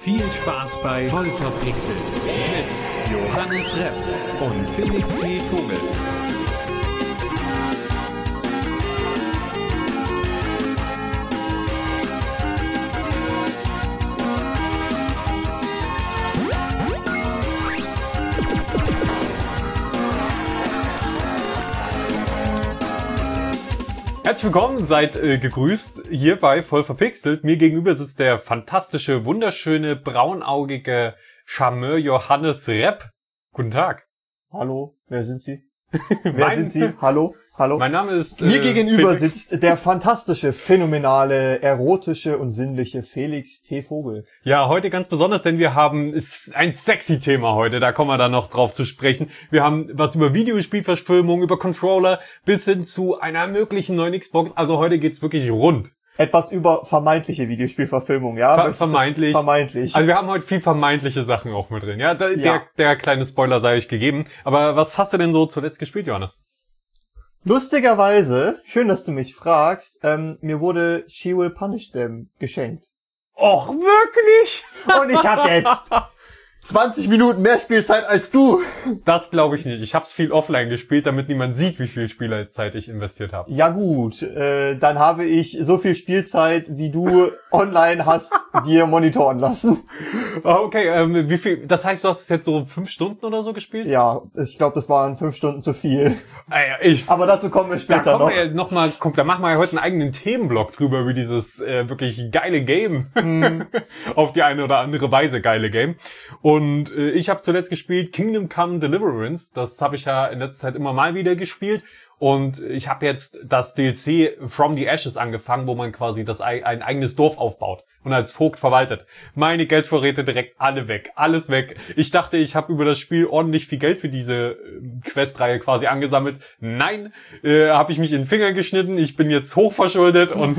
Viel Spaß bei Voll verpixelt mit Johannes Repp und Felix T. Vogel. Herzlich willkommen, seid gegrüßt hier bei Voll verpixelt. Mir gegenüber sitzt der fantastische, wunderschöne, braunaugige Charmeur Johannes Repp. Guten Tag. Hallo, wer sind Sie? Wer sind Sie? Hallo, hallo. Mein Name ist Mir gegenüber Felix. sitzt der fantastische, phänomenale, erotische und sinnliche Felix T. Vogel. Ja, heute ganz besonders, denn wir haben, ist ein sexy Thema heute, da kommen wir dann noch drauf zu sprechen. Wir haben was über Videospielverfilmung, über Controller bis hin zu einer möglichen neuen Xbox. Also heute geht's wirklich rund. Etwas über vermeintliche Videospielverfilmung, ja? Vermeintlich. Vermeintlich. Also wir haben heute viel vermeintliche Sachen auch mit drin. Ja, der kleine Spoiler sei euch gegeben. Aber was hast du denn so zuletzt gespielt, Johannes? Lustigerweise, schön, dass du mich fragst, mir wurde She Will Punish Them geschenkt. Och, wirklich? Und ich habe jetzt 20 Minuten mehr Spielzeit als du. Das glaube ich nicht. Ich habe es viel offline gespielt, damit niemand sieht, wie viel Spielzeit ich investiert habe. Ja gut, dann habe ich so viel Spielzeit, wie du online hast, dir monitoren lassen. Okay, wie viel? Das heißt, du hast es jetzt so 5 Stunden oder so gespielt? Ja, ich glaube, das waren 5 Stunden zu viel. Aber dazu kommen wir später noch. Da machen wir ja heute einen eigenen Themenblock drüber, über dieses wirklich geile Game. Auf die eine oder andere Weise geile Game. Und ich habe zuletzt gespielt Kingdom Come Deliverance. Das habe ich ja in letzter Zeit immer mal wieder gespielt. Und ich habe jetzt das DLC From the Ashes angefangen, wo man quasi ein eigenes Dorf aufbaut und als Vogt verwaltet. Meine Geldvorräte direkt alle weg, alles weg. Ich dachte, ich habe über das Spiel ordentlich viel Geld für diese Questreihe quasi angesammelt. Nein, habe ich mich in den Finger geschnitten. Ich bin jetzt hochverschuldet und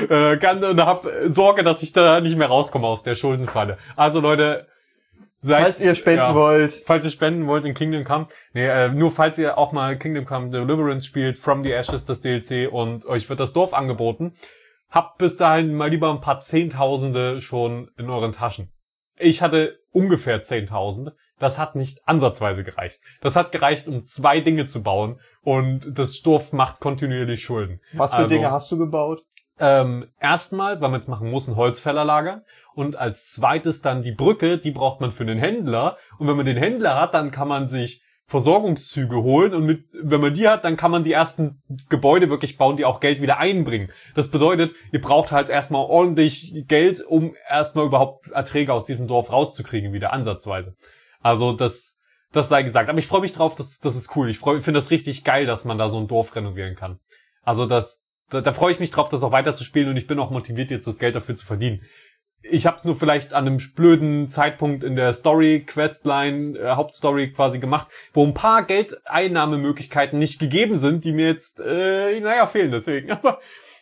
habe Sorge, dass ich da nicht mehr rauskomme aus der Schuldenfalle. Also Leute, falls ihr spenden wollt. Falls ihr spenden wollt in Kingdom Come. Nur falls ihr auch mal Kingdom Come Deliverance spielt, From the Ashes, das DLC, und euch wird das Dorf angeboten, habt bis dahin mal lieber ein paar Zehntausende schon in euren Taschen. Ich hatte ungefähr 10.000. Das hat nicht ansatzweise gereicht. Das hat gereicht, um 2 Dinge zu bauen, und das Dorf macht kontinuierlich Schulden. Was für Dinge hast du gebaut? Erstmal, weil man es machen muss, ein Holzfällerlager. Und als zweites dann die Brücke, die braucht man für den Händler. Und wenn man den Händler hat, dann kann man sich Versorgungszüge holen. Und wenn man die hat, dann kann man die ersten Gebäude wirklich bauen, die auch Geld wieder einbringen. Das bedeutet, ihr braucht halt erstmal ordentlich Geld, um erstmal überhaupt Erträge aus diesem Dorf rauszukriegen, wieder ansatzweise. Also das sei gesagt. Aber ich freue mich drauf, das ist cool. Ich finde das richtig geil, dass man da so ein Dorf renovieren kann. Also da freue ich mich drauf, das auch weiter zu spielen, und ich bin auch motiviert, jetzt das Geld dafür zu verdienen. Ich habe es nur vielleicht an einem blöden Zeitpunkt in der Story-Questline, Hauptstory quasi gemacht, wo ein paar Geldeinnahmemöglichkeiten nicht gegeben sind, die mir jetzt, fehlen deswegen. Aber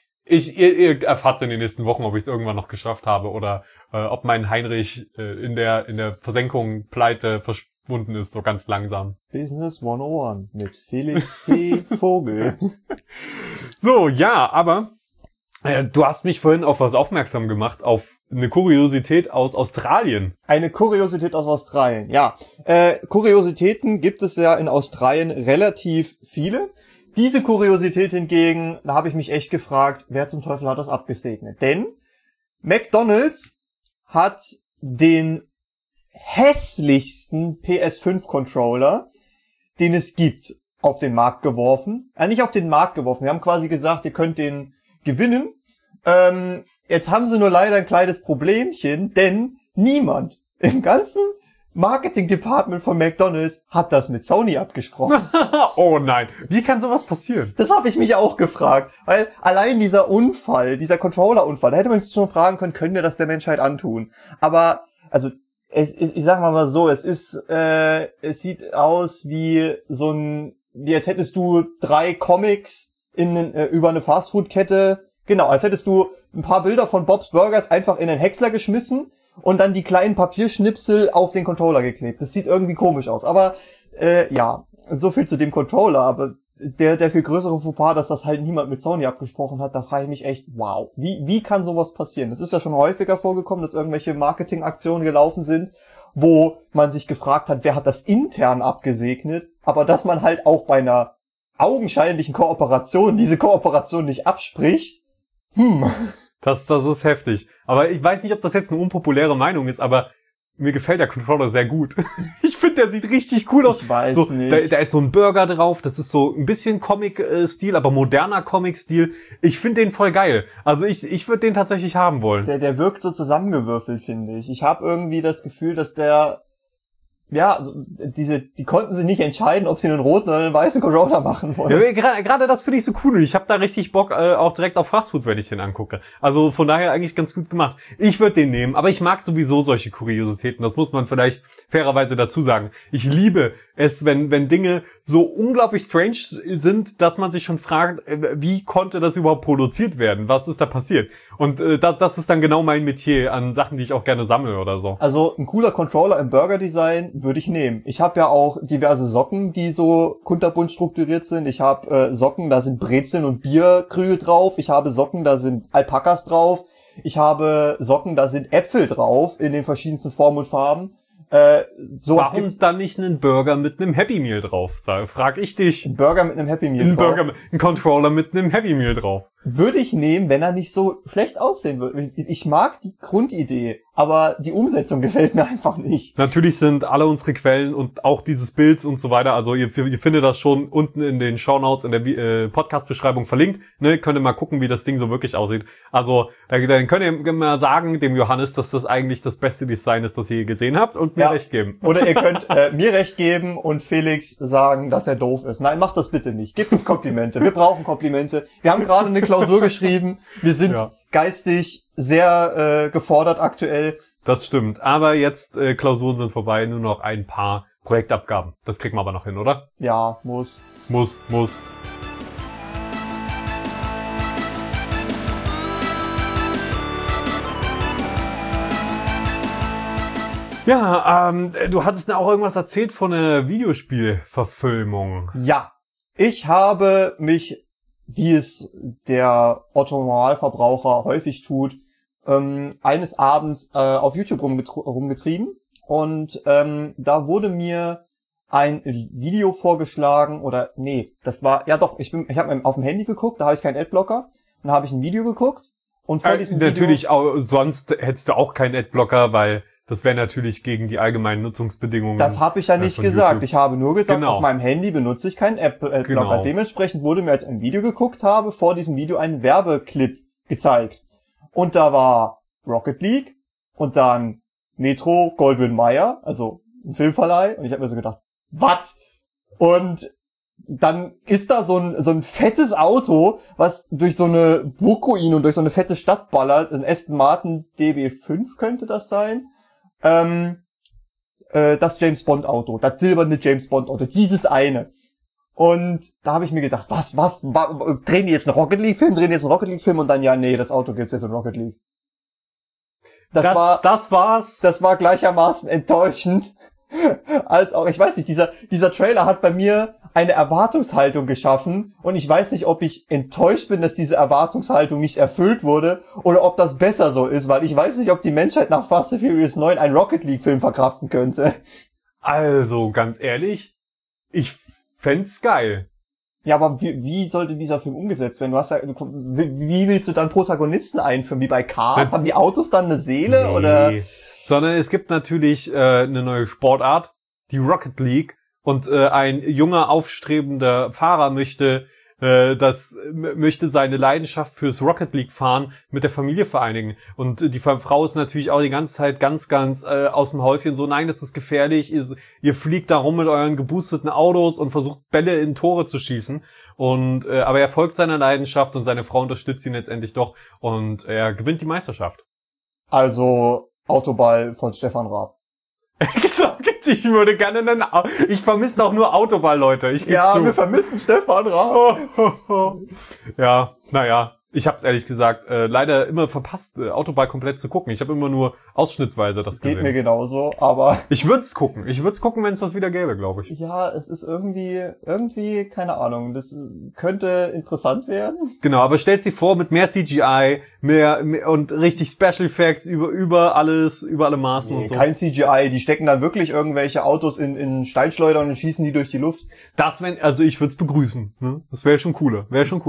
ihr erfahrt in den nächsten Wochen, ob ich es irgendwann noch geschafft habe oder ob mein Heinrich in der Versenkung pleite verschwunden ist, so ganz langsam. Business 101 mit Felix T. Vogel. So, ja, aber du hast mich vorhin auf was aufmerksam gemacht, auf eine Kuriosität aus Australien. Eine Kuriosität aus Australien, ja. Kuriositäten gibt es ja in Australien relativ viele. Diese Kuriosität hingegen, da habe ich mich echt gefragt, wer zum Teufel hat das abgesegnet? Denn McDonald's hat den hässlichsten PS5-Controller, den es gibt, auf den Markt geworfen. Nicht auf den Markt geworfen, sie haben quasi gesagt, ihr könnt den gewinnen. Jetzt haben sie nur leider ein kleines Problemchen, denn niemand im ganzen Marketing-Department von McDonald's hat das mit Sony abgesprochen. Oh nein, wie kann sowas passieren? Das habe ich mich auch gefragt, weil allein dieser Controller-Unfall, da hätte man sich schon fragen können wir das der Menschheit antun? Aber, also, ich sag mal so, es sieht aus wie als hättest du 3 Comics über eine Fastfood-Kette. Genau, als hättest du ein paar Bilder von Bob's Burgers einfach in den Häcksler geschmissen und dann die kleinen Papierschnipsel auf den Controller geklebt. Das sieht irgendwie komisch aus. Aber so viel zu dem Controller. Aber der viel größere Fauxpas, dass das halt niemand mit Sony abgesprochen hat, da frage ich mich echt, wow, wie kann sowas passieren? Das ist ja schon häufiger vorgekommen, dass irgendwelche Marketingaktionen gelaufen sind, wo man sich gefragt hat, wer hat das intern abgesegnet, aber dass man halt auch bei einer augenscheinlichen Kooperation diese Kooperation nicht abspricht. Das ist heftig. Aber ich weiß nicht, ob das jetzt eine unpopuläre Meinung ist, aber mir gefällt der Controller sehr gut. Ich finde, der sieht richtig cool aus. Ich weiß so, nicht. Da ist so ein Burger drauf. Das ist so ein bisschen Comic-Stil, aber moderner Comic-Stil. Ich finde den voll geil. Also ich würde den tatsächlich haben wollen. Der wirkt so zusammengewürfelt, finde ich. Ich habe irgendwie das Gefühl, dass der... Ja, die konnten sich nicht entscheiden, ob sie einen roten oder einen weißen Controller machen wollen. Ja, gerade das finde ich so cool. Und ich habe da richtig Bock auch direkt auf Fastfood, wenn ich den angucke. Also von daher eigentlich ganz gut gemacht. Ich würde den nehmen, aber ich mag sowieso solche Kuriositäten. Das muss man vielleicht fairerweise dazu sagen. Ich liebe es, wenn Dinge so unglaublich strange sind, dass man sich schon fragt, wie konnte das überhaupt produziert werden? Was ist da passiert? Und das ist dann genau mein Metier an Sachen, die ich auch gerne sammle oder so. Also ein cooler Controller im Burger-Design würde ich nehmen. Ich habe ja auch diverse Socken, die so kunterbunt strukturiert sind. Ich habe Socken, da sind Brezeln und Bierkrügel drauf. Ich habe Socken, da sind Alpakas drauf. Ich habe Socken, da sind Äpfel drauf in den verschiedensten Formen und Farben. Warum ist da nicht ein Burger mit einem Happy Meal drauf? Frag ich dich. Ein Burger mit einem Happy Meal drauf. Ein Controller mit einem Happy Meal drauf. Würde ich nehmen, wenn er nicht so schlecht aussehen würde. Ich mag die Grundidee, aber die Umsetzung gefällt mir einfach nicht. Natürlich sind alle unsere Quellen und auch dieses Bild und so weiter, also ihr findet das schon unten in den Shownotes in der Podcast-Beschreibung verlinkt. Ne, könnt ihr mal gucken, wie das Ding so wirklich aussieht. Also dann könnt ihr mal sagen dem Johannes, dass das eigentlich das beste Design ist, das ihr je gesehen habt und mir recht geben. Oder ihr könnt mir recht geben und Felix sagen, dass er doof ist. Nein, macht das bitte nicht. Gebt uns Komplimente. Wir brauchen Komplimente. Wir haben gerade eine Klausur geschrieben. Wir sind geistig sehr gefordert aktuell. Das stimmt. Aber jetzt Klausuren sind vorbei. Nur noch ein paar Projektabgaben. Das kriegen wir aber noch hin, oder? Ja, muss. Muss. Ja, du hattest mir auch irgendwas erzählt von einer Videospielverfilmung. Ja, ich habe mich, wie es der Otto-Normalverbraucher häufig tut, eines Abends auf YouTube rumgetrieben und da wurde mir ein Video vorgeschlagen oder nee, das war ja doch, ich habe auf dem Handy geguckt, da habe ich keinen Adblocker, dann habe ich ein Video geguckt und vor diesem natürlich auch, sonst hättest du auch keinen Adblocker, weil das wäre natürlich gegen die allgemeinen Nutzungsbedingungen. Das habe ich ja nicht gesagt. YouTube. Ich habe nur gesagt, auf meinem Handy benutze ich keinen Adblocker. Genau. Dementsprechend wurde mir, als ich ein Video geguckt habe, vor diesem Video ein Werbeclip gezeigt. Und da war Rocket League und dann Metro Goldwyn Mayer, also ein Filmverleih. Und ich habe mir so gedacht, was? Und dann ist da so ein fettes Auto, was durch so eine Burgruine und durch so eine fette Stadt ballert. Ein Aston Martin DB5 könnte das sein. Das James Bond Auto, das silberne James Bond Auto, dieses eine. Und da habe ich mir gedacht, was, drehen die jetzt einen Rocket League Film, und dann, ja, nee, das Auto gibt's jetzt in Rocket League. Das war gleichermaßen enttäuschend, als auch, ich weiß nicht, dieser Trailer hat bei mir eine Erwartungshaltung geschaffen und ich weiß nicht, ob ich enttäuscht bin, dass diese Erwartungshaltung nicht erfüllt wurde oder ob das besser so ist, weil ich weiß nicht, ob die Menschheit nach Fast and Furious 9 einen Rocket League Film verkraften könnte. Also, ganz ehrlich, ich fänd's geil. Ja, aber wie sollte dieser Film umgesetzt werden? Wie willst du dann Protagonisten einführen? Wie bei Cars? Haben die Autos dann eine Seele? Nee. Oder? Sondern es gibt natürlich eine neue Sportart, die Rocket League. Und ein junger, aufstrebender Fahrer möchte seine Leidenschaft fürs Rocket League fahren mit der Familie vereinigen. Und die Frau ist natürlich auch die ganze Zeit ganz aus dem Häuschen so, nein, das ist gefährlich, ihr fliegt da rum mit euren geboosteten Autos und versucht Bälle in Tore zu schießen. Und aber er folgt seiner Leidenschaft und seine Frau unterstützt ihn letztendlich doch und er gewinnt die Meisterschaft. Also Autoball von Stefan Raab. Ich würde gerne ich vermisse doch nur Autoball, Leute. Wir vermissen Stefan Raab. Ja, naja. Ich habe es ehrlich gesagt leider immer verpasst, Autobahn komplett zu gucken. Ich habe immer nur ausschnittweise das gesehen. Geht mir genauso, aber... Ich würde es gucken. Ich würde es gucken, wenn es das wieder gäbe, glaube ich. Ja, es ist irgendwie, keine Ahnung, das könnte interessant werden. Genau, aber stellt sich vor, mit mehr CGI, mehr und richtig Special Effects über alles, über alle Maßen und so. Kein CGI, die stecken dann wirklich irgendwelche Autos in Steinschleudern und schießen die durch die Luft. Also ich würde es begrüßen. Ne? Das wäre schon cooler.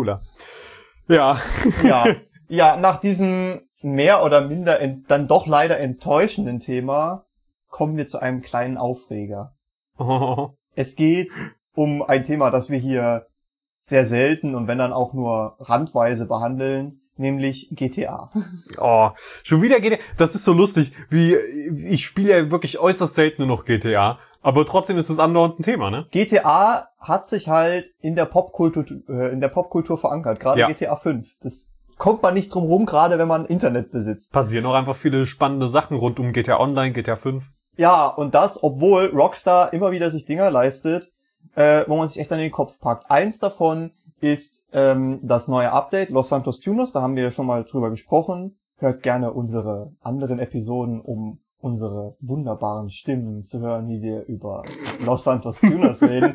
Ja. Ja, nach diesem mehr oder minder dann doch leider enttäuschenden Thema kommen wir zu einem kleinen Aufreger. Oh. Es geht um ein Thema, das wir hier sehr selten und wenn dann auch nur randweise behandeln, nämlich GTA. Oh, schon wieder GTA. Das ist so lustig, ich spiele ja wirklich äußerst selten nur noch GTA. Aber trotzdem ist es andauernd ein Thema, ne? GTA hat sich halt in der Popkultur verankert, gerade Ja. GTA 5. Das kommt man nicht drum rum, gerade wenn man Internet besitzt. Passieren auch einfach viele spannende Sachen rund um GTA Online, GTA 5. Ja, und das, obwohl Rockstar immer wieder sich Dinger leistet, wo man sich echt an den Kopf packt. Eins davon ist das neue Update, Los Santos Tuners, da haben wir schon mal drüber gesprochen. Hört gerne unsere anderen Episoden, um unsere wunderbaren Stimmen zu hören, wie wir über Los Santos Tuners reden.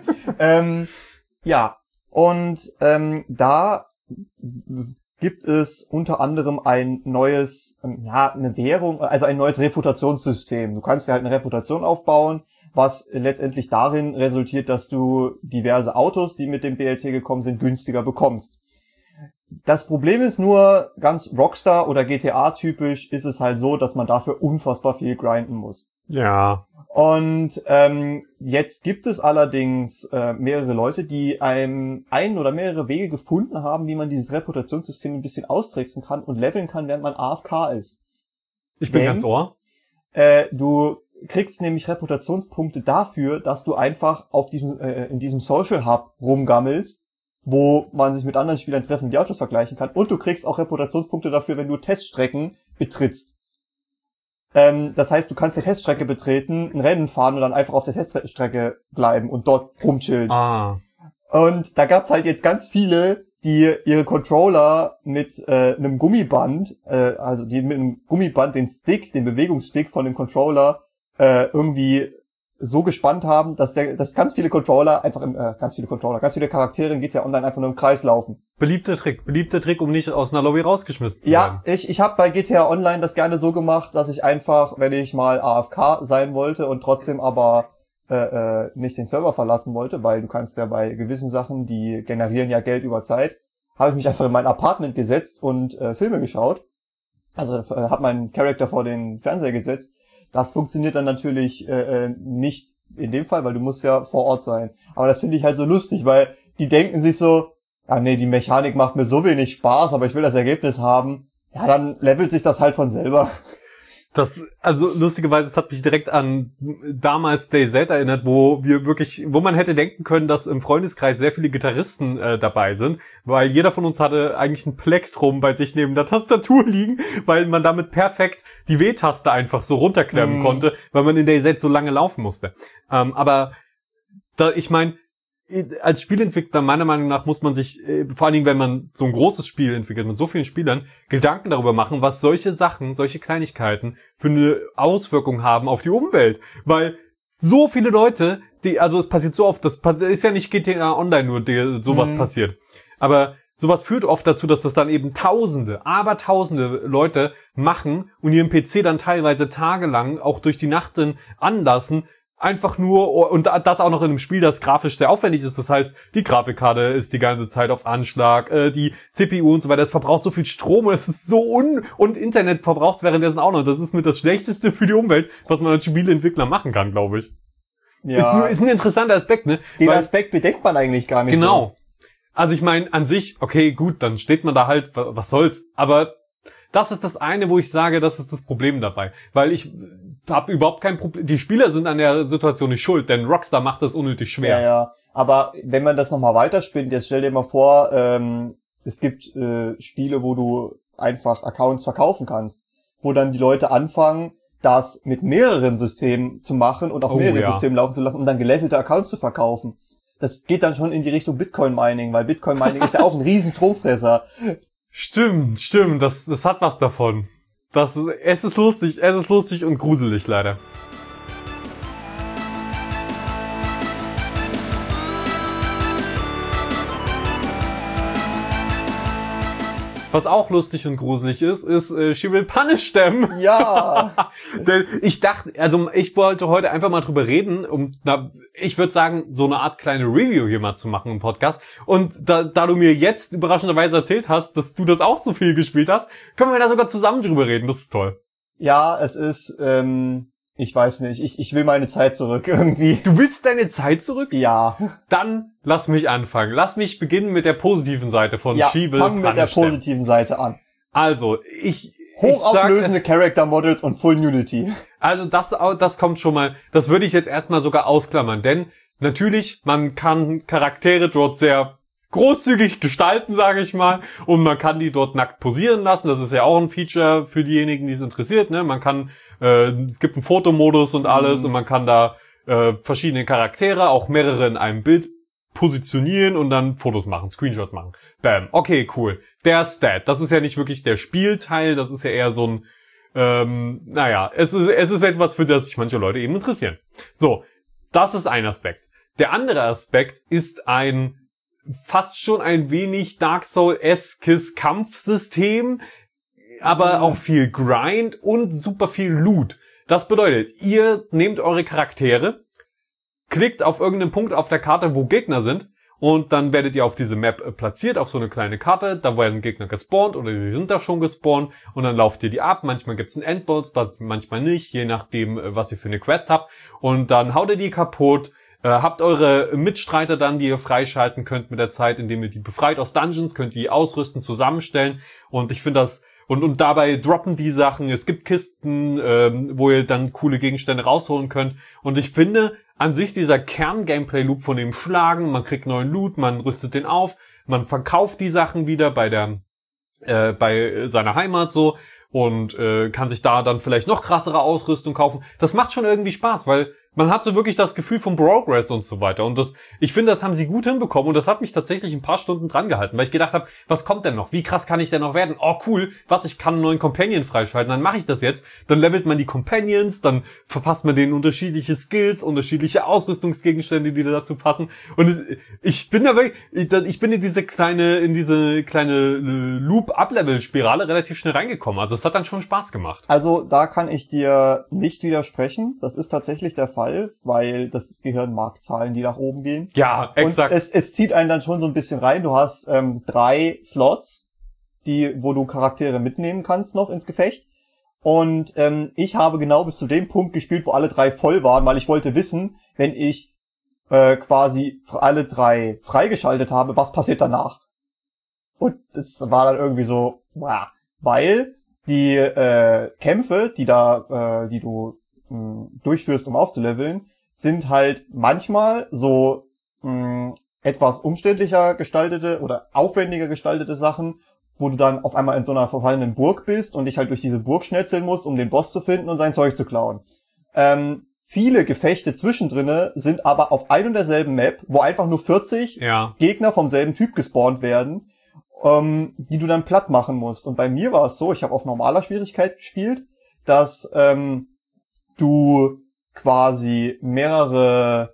Ja, und da gibt es unter anderem ein neues, eine Währung, also ein neues Reputationssystem. Du kannst dir halt eine Reputation aufbauen, was letztendlich darin resultiert, dass du diverse Autos, die mit dem DLC gekommen sind, günstiger bekommst. Das Problem ist nur, ganz Rockstar oder GTA typisch ist es halt so, dass man dafür unfassbar viel grinden muss. Ja. Und jetzt gibt es allerdings mehrere Leute, die ein oder mehrere Wege gefunden haben, wie man dieses Reputationssystem ein bisschen austricksen kann und leveln kann, während man AFK ist. Ich bin ganz ohr. Du kriegst nämlich Reputationspunkte dafür, dass du einfach auf in diesem Social Hub rumgammelst, wo man sich mit anderen Spielern treffen, die Autos vergleichen kann. Und du kriegst auch Reputationspunkte dafür, wenn du Teststrecken betrittst. Das heißt, du kannst die Teststrecke betreten, ein Rennen fahren und dann einfach auf der Teststrecke bleiben und dort rumchillen. Ah. Und da gab's halt jetzt ganz viele, die ihre Controller mit einem Gummiband, also die mit einem Gummiband den Bewegungsstick von dem Controller irgendwie so gespannt haben, dass ganz viele Charaktere in GTA Online einfach nur im Kreis laufen. Beliebter Trick, um nicht aus einer Lobby rausgeschmissen zu werden. Ja, ich habe bei GTA Online das gerne so gemacht, dass ich einfach, wenn ich mal AFK sein wollte und trotzdem aber nicht den Server verlassen wollte, weil du kannst ja bei gewissen Sachen, die generieren ja Geld über Zeit, habe ich mich einfach in mein Apartment gesetzt und Filme geschaut. Also habe meinen Charakter vor den Fernseher gesetzt. Das funktioniert dann natürlich nicht in dem Fall, weil du musst ja vor Ort sein. Aber das finde ich halt so lustig, weil die denken sich so, ja nee, die Mechanik macht mir so wenig Spaß, aber ich will das Ergebnis haben. Ja, dann levelt sich das halt von selber. Also lustigerweise, es hat mich direkt an damals DayZ erinnert, wo man hätte denken können, dass im Freundeskreis sehr viele Gitarristen dabei sind, weil jeder von uns hatte eigentlich ein Plektrum bei sich neben der Tastatur liegen, weil man damit perfekt die W-Taste einfach so runterklemmen konnte, weil man in DayZ so lange laufen musste. Aber ich meine, als Spielentwickler, meiner Meinung nach, muss man sich, vor allen Dingen, wenn man so ein großes Spiel entwickelt mit so vielen Spielern, Gedanken darüber machen, was solche Sachen, solche Kleinigkeiten für eine Auswirkung haben auf die Umwelt. Weil so viele Leute, also es passiert so oft, das ist ja nicht GTA Online nur, sowas passiert. Aber sowas führt oft dazu, dass das dann eben tausende Leute machen und ihren PC dann teilweise tagelang auch durch die Nacht anlassen, einfach nur, und das auch noch in einem Spiel, das grafisch sehr aufwendig ist. Das heißt, die Grafikkarte ist die ganze Zeit auf Anschlag, die CPU und so weiter. Es verbraucht so viel Strom und es ist so und Internet verbraucht es währenddessen auch noch. Das ist mit das Schlechteste für die Umwelt, was man als Spieleentwickler machen kann, glaube ich. Ja. Ist ein interessanter Aspekt, ne? Den Aspekt bedenkt man eigentlich gar nicht. Genau. Also ich meine, an sich, okay, gut, dann steht man da halt, was soll's. Aber das ist das eine, wo ich sage, das ist das Problem dabei. Weil ich habe überhaupt kein Problem. Die Spieler sind an der Situation nicht schuld, denn Rockstar macht das unnötig schwer. Ja. Aber wenn man das nochmal weiterspinnt, jetzt stell dir mal vor, es gibt Spiele, wo du einfach Accounts verkaufen kannst, wo dann die Leute anfangen, das mit mehreren Systemen zu machen und auf mehreren Systemen laufen zu lassen, um dann gelevelte Accounts zu verkaufen. Das geht dann schon in die Richtung Bitcoin-Mining, weil Bitcoin-Mining ist ja auch ein riesen Stromfresser. Stimmt, das hat was davon. Es ist lustig und gruselig leider. Was auch lustig und gruselig ist She Will Punish Them. Ja. Denn ich dachte, also ich wollte heute einfach mal drüber reden, ich würde sagen, so eine Art kleine Review hier mal zu machen im Podcast. Und da du mir jetzt überraschenderweise erzählt hast, dass du das auch so viel gespielt hast, können wir da sogar zusammen drüber reden. Das ist toll. Ja, es ist, ich weiß nicht, ich will meine Zeit zurück irgendwie. Du willst deine Zeit zurück? Ja. Dann lass mich anfangen. Lass mich beginnen mit der positiven Seite von She Will fang mit der Punish Them. positiven Seite an. Also, hochauflösende Character Models und Full Nudity. Also das kommt schon mal, das würde ich jetzt erstmal sogar ausklammern, denn natürlich, man kann Charaktere dort sehr großzügig gestalten, sage ich mal, und man kann die dort nackt posieren lassen. Das ist ja auch ein Feature für diejenigen, die es interessiert, ne? Man kann, es gibt einen Fotomodus und alles und man kann da verschiedene Charaktere, auch mehrere in einem Bild positionieren und dann Fotos machen, Screenshots machen. Bam. Okay, cool. Der Stat, das ist ja nicht wirklich der Spielteil, das ist ja eher so ein, es ist etwas, für das sich manche Leute eben interessieren. So, das ist ein Aspekt. Der andere Aspekt ist ein fast schon ein wenig Dark Soul-eskes Kampfsystem, aber auch viel Grind und super viel Loot. Das bedeutet, ihr nehmt eure Charaktere, klickt auf irgendeinen Punkt auf der Karte, wo Gegner sind, und dann werdet ihr auf diese Map platziert, auf so eine kleine Karte, da werden Gegner gespawnt oder sie sind da schon gespawnt und dann lauft ihr die ab. Manchmal gibt's einen Endboss, manchmal nicht, je nachdem, was ihr für eine Quest habt. Und dann haut ihr die kaputt, habt eure Mitstreiter dann, die ihr freischalten könnt mit der Zeit, indem ihr die befreit aus Dungeons, könnt die ausrüsten, zusammenstellen. Und ich finde das, und dabei droppen die Sachen, es gibt Kisten, wo ihr dann coole Gegenstände rausholen könnt. Und ich finde, an sich dieser Kern-Gameplay-Loop von dem Schlagen, man kriegt neuen Loot, man rüstet den auf, man verkauft die Sachen wieder bei seiner Heimat so und kann sich da dann vielleicht noch krassere Ausrüstung kaufen. Das macht schon irgendwie Spaß, weil man hat so wirklich das Gefühl von Progress und so weiter. Und ich finde, das haben sie gut hinbekommen. Und das hat mich tatsächlich ein paar Stunden dran gehalten, weil ich gedacht habe, was kommt denn noch? Wie krass kann ich denn noch werden? Oh, cool, ich kann einen neuen Companion freischalten. Dann mache ich das jetzt. Dann levelt man die Companions, dann verpasst man denen unterschiedliche Skills, unterschiedliche Ausrüstungsgegenstände, die dazu passen. Und ich bin da wirklich, ich bin in diese kleine Loop-Up-Level-Spirale relativ schnell reingekommen. Also es hat dann schon Spaß gemacht. Also da kann ich dir nicht widersprechen. Das ist tatsächlich der Fall, weil das Gehirn mag Zahlen, die nach oben gehen. Ja, exakt. Und es zieht einen dann schon so ein bisschen rein. Du hast 3 Slots, wo du Charaktere mitnehmen kannst noch ins Gefecht. Und ich habe genau bis zu dem Punkt gespielt, wo alle 3 voll waren, weil ich wollte wissen, wenn ich quasi alle 3 freigeschaltet habe, was passiert danach? Und es war dann irgendwie so, wow, weil die Kämpfe, die du durchführst, um aufzuleveln, sind halt manchmal so etwas umständlicher gestaltete oder aufwendiger gestaltete Sachen, wo du dann auf einmal in so einer verfallenen Burg bist und dich halt durch diese Burg schnetzeln musst, um den Boss zu finden und sein Zeug zu klauen. Viele Gefechte zwischendrinne sind aber auf ein und derselben Map, wo einfach nur 40 Gegner vom selben Typ gespawnt werden, die du dann platt machen musst. Und bei mir war es so, ich habe auf normaler Schwierigkeit gespielt, dass du quasi mehrere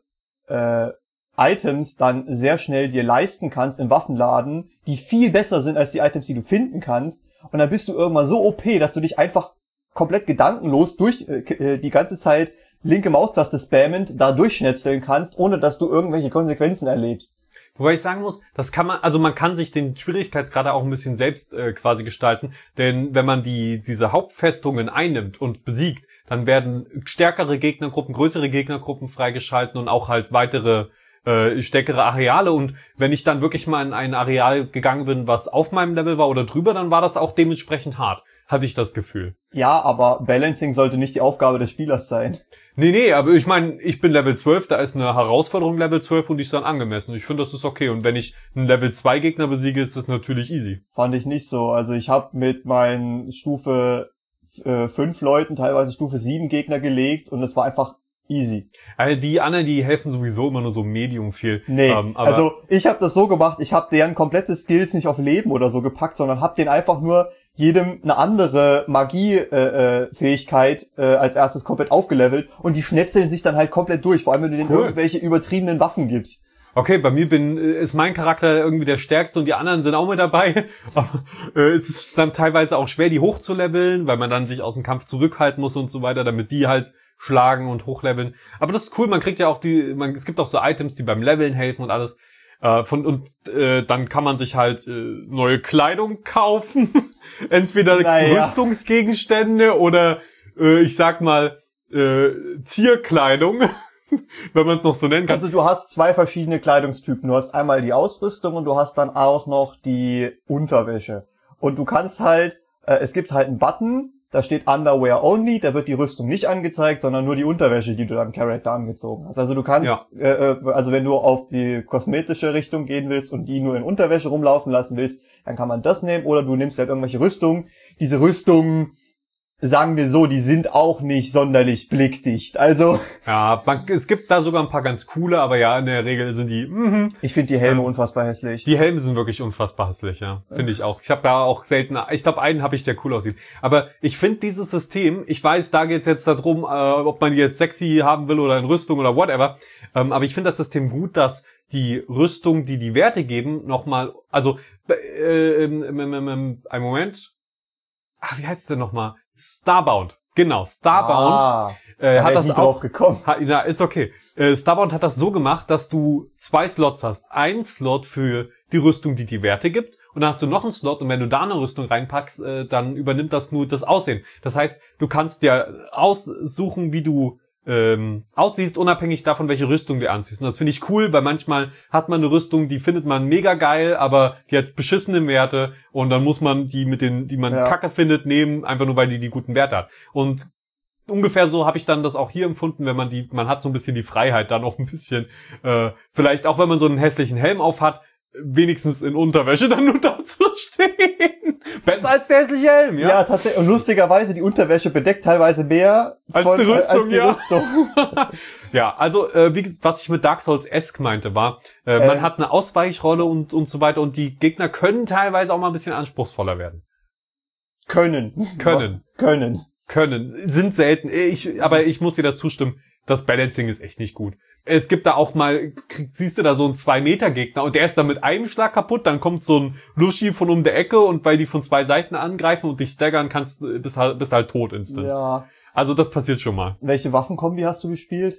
Items dann sehr schnell dir leisten kannst im Waffenladen, die viel besser sind als die Items, die du finden kannst. Und dann bist du irgendwann so OP, dass du dich einfach komplett gedankenlos durch die ganze Zeit linke Maustaste spammend da durchschnetzeln kannst, ohne dass du irgendwelche Konsequenzen erlebst. Wobei ich sagen muss, man kann sich den Schwierigkeitsgrad auch ein bisschen selbst quasi gestalten, denn wenn man diese Hauptfestungen einnimmt und besiegt, dann werden stärkere Gegnergruppen, größere Gegnergruppen freigeschalten und auch halt weitere stärkere Areale. Und wenn ich dann wirklich mal in ein Areal gegangen bin, was auf meinem Level war oder drüber, dann war das auch dementsprechend hart, hatte ich das Gefühl. Ja, aber Balancing sollte nicht die Aufgabe des Spielers sein. Nee, aber ich meine, ich bin Level 12, da ist eine Herausforderung Level 12 und die ist dann angemessen. Ich finde, das ist okay. Und wenn ich einen Level 2 Gegner besiege, ist das natürlich easy. Fand ich nicht so. Also ich habe mit meinen Stufe 5 Leuten teilweise Stufe 7 Gegner gelegt und es war einfach Easy. Also die anderen, die helfen sowieso immer nur so medium viel. Nee, aber also ich habe das so gemacht, ich habe deren komplette Skills nicht auf Leben oder so gepackt, sondern habe den einfach nur jedem eine andere Magie-Fähigkeit als erstes komplett aufgelevelt und die schnetzeln sich dann halt komplett durch, vor allem wenn du denen irgendwelche übertriebenen Waffen gibst. Okay, bei mir ist mein Charakter irgendwie der stärkste und die anderen sind auch mit dabei. Aber es ist dann teilweise auch schwer, die hochzuleveln, weil man dann sich aus dem Kampf zurückhalten muss und so weiter, damit die halt schlagen und hochleveln. Aber das ist cool, man kriegt ja auch es gibt auch so Items, die beim Leveln helfen und alles. Dann kann man sich halt neue Kleidung kaufen. Entweder Rüstungsgegenstände oder ich sag mal Zierkleidung. Wenn man es noch so nennen kann. Also du hast zwei verschiedene Kleidungstypen. Du hast einmal die Ausrüstung und du hast dann auch noch die Unterwäsche. Und du kannst halt, es gibt halt einen Button, da steht Underwear Only, da wird die Rüstung nicht angezeigt, sondern nur die Unterwäsche, die du deinem Charakter angezogen hast. Also du kannst, also wenn du auf die kosmetische Richtung gehen willst und die nur in Unterwäsche rumlaufen lassen willst, dann kann man das nehmen. Oder du nimmst halt irgendwelche Rüstungen. Diese Rüstungen, sagen wir so, die sind auch nicht sonderlich blickdicht. Also ja, es gibt da sogar ein paar ganz coole, aber ja, in der Regel sind die ich finde die Helme unfassbar hässlich. Die Helme sind wirklich unfassbar hässlich, ja. Finde ich auch. Ich habe da auch selten, ich glaube, einen habe ich, der cool aussieht. Aber ich finde dieses System, ich weiß, da geht's jetzt darum, ob man die jetzt sexy haben will oder in Rüstung oder whatever. Aber ich finde das System gut, dass die Rüstung, die Werte geben, nochmal, also einen Moment. Wie heißt es denn nochmal? Starbound. Genau, Starbound hat das auch drauf gekommen. Ist okay. Starbound hat das so gemacht, dass du 2 Slots hast. Ein Slot für die Rüstung, die Werte gibt. Und dann hast du noch einen Slot und wenn du da eine Rüstung reinpackst, dann übernimmt das nur das Aussehen. Das heißt, du kannst dir aussuchen, wie du aussiehst, unabhängig davon, welche Rüstung du anziehst. Und das finde ich cool, weil manchmal hat man eine Rüstung, die findet man mega geil, aber die hat beschissene Werte und dann muss man die die man kacke findet, nehmen, einfach nur, weil die guten Werte hat. Und ungefähr so habe ich dann das auch hier empfunden, wenn man hat so ein bisschen die Freiheit, dann auch ein bisschen, vielleicht auch wenn man so einen hässlichen Helm auf hat, wenigstens in Unterwäsche dann nur da zu stehen. Besser als der hässliche Helm, ja? Ja, tatsächlich. Und lustigerweise, die Unterwäsche bedeckt teilweise mehr als die Rüstung. Als die Rüstung. Ja, also was ich mit Dark Souls-esque meinte, war, man hat eine Ausweichrolle und so weiter und die Gegner können teilweise auch mal ein bisschen anspruchsvoller werden. Können. Sind selten. Aber ich muss dir dazu stimmen, das Balancing ist echt nicht gut. Es gibt da auch mal, siehst du da so einen 2-Meter-Gegner und der ist dann mit einem Schlag kaputt, dann kommt so ein Luschi von um der Ecke und weil die von 2 Seiten angreifen und dich staggern bist halt tot instant. Ja. Also das passiert schon mal. Welche Waffenkombi hast du gespielt?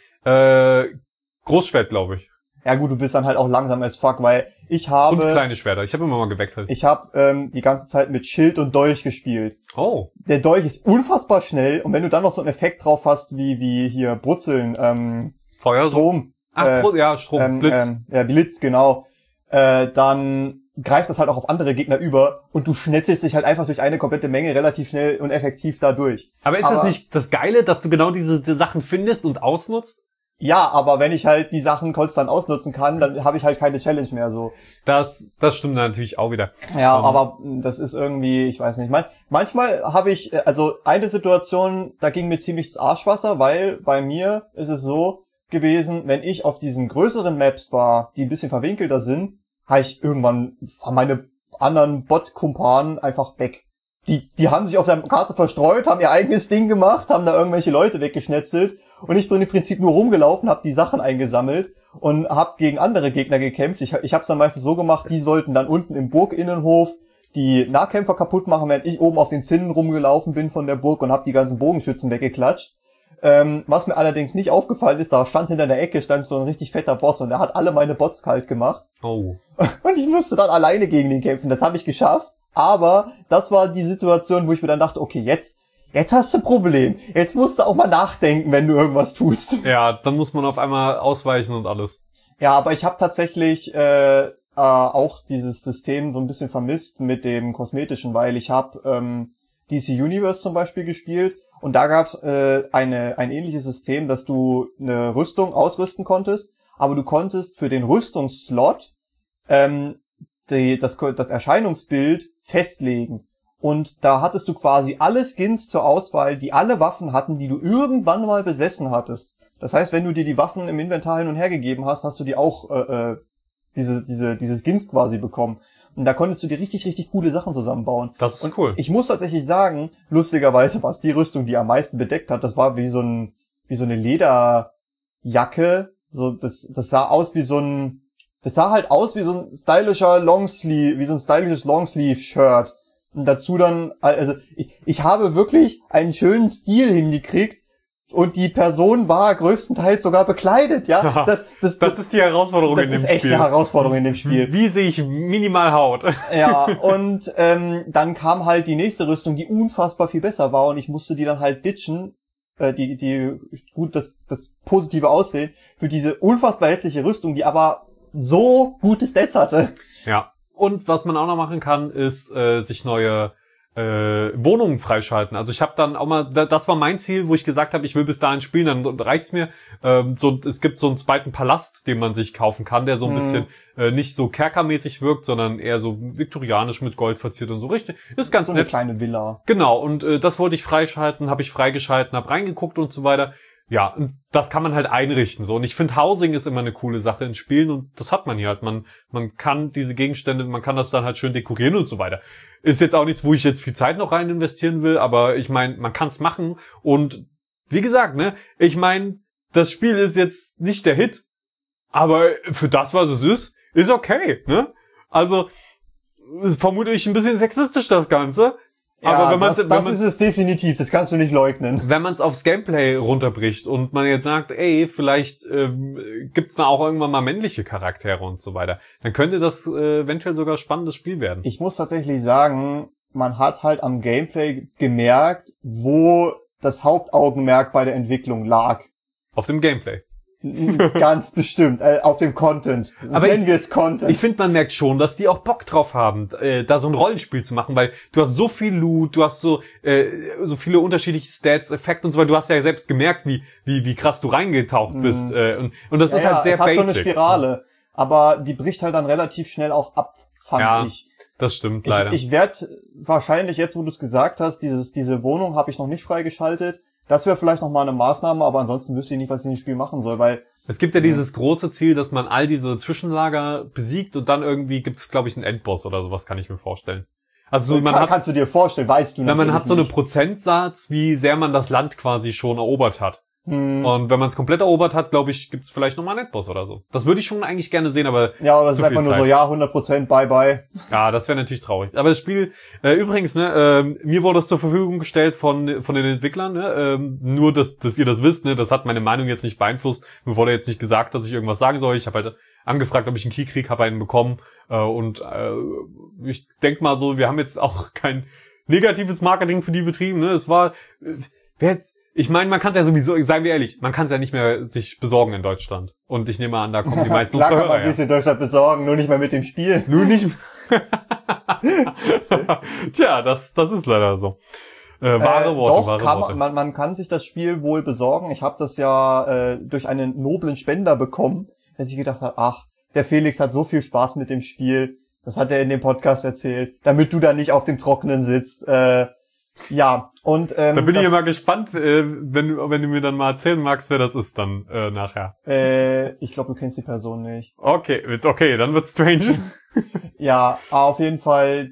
Großschwert, glaube ich. Ja gut, du bist dann halt auch langsam as fuck, weil ich habe... Und kleine Schwerter, ich habe immer mal gewechselt. Ich habe die ganze Zeit mit Schild und Dolch gespielt. Oh. Der Dolch ist unfassbar schnell und wenn du dann noch so einen Effekt drauf hast, wie hier Brutzeln, Feuer? Strom. Strom, Blitz. Blitz, genau. Dann greift das halt auch auf andere Gegner über und du schnetzelst dich halt einfach durch eine komplette Menge relativ schnell und effektiv da durch. Aber ist das nicht das Geile, dass du genau diese Sachen findest und ausnutzt? Ja, aber wenn ich halt die Sachen konstant ausnutzen kann, dann habe ich halt keine Challenge mehr so. Das stimmt natürlich auch wieder. Ja, aber das ist irgendwie, ich weiß nicht. Manchmal habe ich, also eine Situation, da ging mir ziemlich das Arschwasser, weil bei mir ist es so gewesen, wenn ich auf diesen größeren Maps war, die ein bisschen verwinkelter sind, habe ich irgendwann meine anderen Bot-Kumpanen einfach weg. Die haben sich auf der Karte verstreut, haben ihr eigenes Ding gemacht, haben da irgendwelche Leute weggeschnetzelt und ich bin im Prinzip nur rumgelaufen, habe die Sachen eingesammelt und habe gegen andere Gegner gekämpft. Ich habe es dann meistens so gemacht, die sollten dann unten im Burginnenhof die Nahkämpfer kaputt machen, während ich oben auf den Zinnen rumgelaufen bin von der Burg und habe die ganzen Bogenschützen weggeklatscht. Was mir allerdings nicht aufgefallen ist, da stand hinter der Ecke so ein richtig fetter Boss und der hat alle meine Bots kalt gemacht. Oh. Und ich musste dann alleine gegen den kämpfen. Das habe ich geschafft. Aber das war die Situation, wo ich mir dann dachte, okay, jetzt hast du ein Problem. Jetzt musst du auch mal nachdenken, wenn du irgendwas tust. Ja, dann muss man auf einmal ausweichen und alles. Ja, aber ich habe tatsächlich auch dieses System so ein bisschen vermisst mit dem Kosmetischen, weil ich habe DC Universe zum Beispiel gespielt und da gab's ein ähnliches System, dass du eine Rüstung ausrüsten konntest, aber du konntest für den Rüstungsslot das Erscheinungsbild festlegen. Und da hattest du quasi alle Skins zur Auswahl, die alle Waffen hatten, die du irgendwann mal besessen hattest. Das heißt, wenn du dir die Waffen im Inventar hin und her gegeben hast, hast du die auch diese Skins quasi bekommen. Und da konntest du dir richtig, richtig coole Sachen zusammenbauen. Das ist und cool. Ich muss tatsächlich sagen, lustigerweise war es die Rüstung, die am meisten bedeckt hat. Das war wie so eine Lederjacke. So, das sah aus wie das sah halt aus wie so ein stylischer Longsleeve, wie so ein stylisches Longsleeve-Shirt. Und dazu dann, also, ich habe wirklich einen schönen Stil hingekriegt. Und die Person war größtenteils sogar bekleidet, ja. Das ist die Herausforderung in dem Spiel. Das ist echt eine Herausforderung in dem Spiel. Wie sehe ich minimal Haut? Ja, und dann kam halt die nächste Rüstung, die unfassbar viel besser war und ich musste die dann halt ditchen, das positive Aussehen für diese unfassbar hässliche Rüstung, die aber so gute Stats hatte. Ja. Und was man auch noch machen kann, ist sich neue Wohnungen freischalten. Also ich habe dann auch mal, das war mein Ziel, wo ich gesagt habe, ich will bis dahin spielen, dann reicht's mir. Es gibt so einen zweiten Palast, den man sich kaufen kann, der so ein bisschen nicht so kerkermäßig wirkt, sondern eher so viktorianisch mit Gold verziert und so richtig. Ist ganz so nett. Eine kleine Villa. Genau, und das wollte ich freischalten, habe ich freigeschalten, habe reingeguckt und so weiter. Ja, und das kann man halt einrichten so. Und ich finde, Housing ist immer eine coole Sache in Spielen und das hat man hier halt. Man kann diese Gegenstände, man kann das dann halt schön dekorieren und so weiter. Ist jetzt auch nichts, wo ich jetzt viel Zeit noch rein investieren will, aber ich meine, man kann es machen. Und wie gesagt, ne, ich meine, das Spiel ist jetzt nicht der Hit, aber für das, was es ist okay, ne? Also, vermute ich ein bisschen sexistisch das Ganze. Ja, aber wenn das ist es definitiv, das kannst du nicht leugnen. Wenn man es aufs Gameplay runterbricht und man jetzt sagt, ey, vielleicht gibt's da auch irgendwann mal männliche Charaktere und so weiter, dann könnte das eventuell sogar ein spannendes Spiel werden. Ich muss tatsächlich sagen, man hat halt am Gameplay gemerkt, wo das Hauptaugenmerk bei der Entwicklung lag. Auf dem Gameplay. Ganz bestimmt, auf dem Content. Aber nennen wir es Content. Ich finde, man merkt schon, dass die auch Bock drauf haben, da so ein Rollenspiel zu machen, weil du hast so viel Loot, du hast so viele unterschiedliche Stats, Effekte und so weiter. Du hast ja selbst gemerkt, wie krass du reingetaucht bist. Und das ist halt sehr es hat basic. schon eine Spirale, aber die bricht halt dann relativ schnell auch ab, fand ich. Das stimmt leider. Ich werde wahrscheinlich jetzt, wo du es gesagt hast, diese Wohnung habe ich noch nicht freigeschaltet. Das wäre vielleicht noch mal eine Maßnahme, aber ansonsten wüsste ich nicht, was ich in dem Spiel machen soll, weil es gibt ja dieses große Ziel, dass man all diese Zwischenlager besiegt und dann irgendwie gibt's, glaube ich, einen Endboss oder sowas, kann ich mir vorstellen. Also so, kannst du dir vorstellen, weißt du natürlich man hat so nicht. einen Prozentsatz, wie sehr man das Land quasi schon erobert hat. Und wenn man es komplett erobert hat, glaube ich, gibt's vielleicht nochmal einen Endboss oder so. Das würde ich schon eigentlich gerne sehen, aber ja, oder das ist einfach nur so, ja, 100%, bye bye. Ja, das wäre natürlich traurig. Aber das Spiel, übrigens, ne, mir wurde es zur Verfügung gestellt von den Entwicklern, ne, nur, dass ihr das wisst, ne, das hat meine Meinung jetzt nicht beeinflusst. Mir wurde jetzt nicht gesagt, dass ich irgendwas sagen soll. Ich habe halt angefragt, ob ich einen Key krieg, habe einen bekommen. Ich denk mal so, wir haben jetzt auch kein negatives Marketing für die betrieben, ne. Es war, ich meine, man kann es ja sowieso, seien wir ehrlich, man kann es ja nicht mehr sich besorgen in Deutschland. Und ich nehme an, da kommen die meisten Klar kann man sich in Deutschland besorgen, nur nicht mehr mit dem Spiel. Nur nicht Tja, das ist leider so. Wahre Worte. Man kann sich das Spiel wohl besorgen. Ich habe das ja durch einen noblen Spender bekommen, dass ich gedacht habe, ach, der Felix hat so viel Spaß mit dem Spiel. Das hat er in dem Podcast erzählt, damit du da nicht auf dem Trockenen sitzt. Ja, und da bin ich ja mal gespannt, wenn du mir dann mal erzählen magst, wer das ist dann nachher. Ich glaube, du kennst die Person nicht. Okay, dann wird's strange. Ja, auf jeden Fall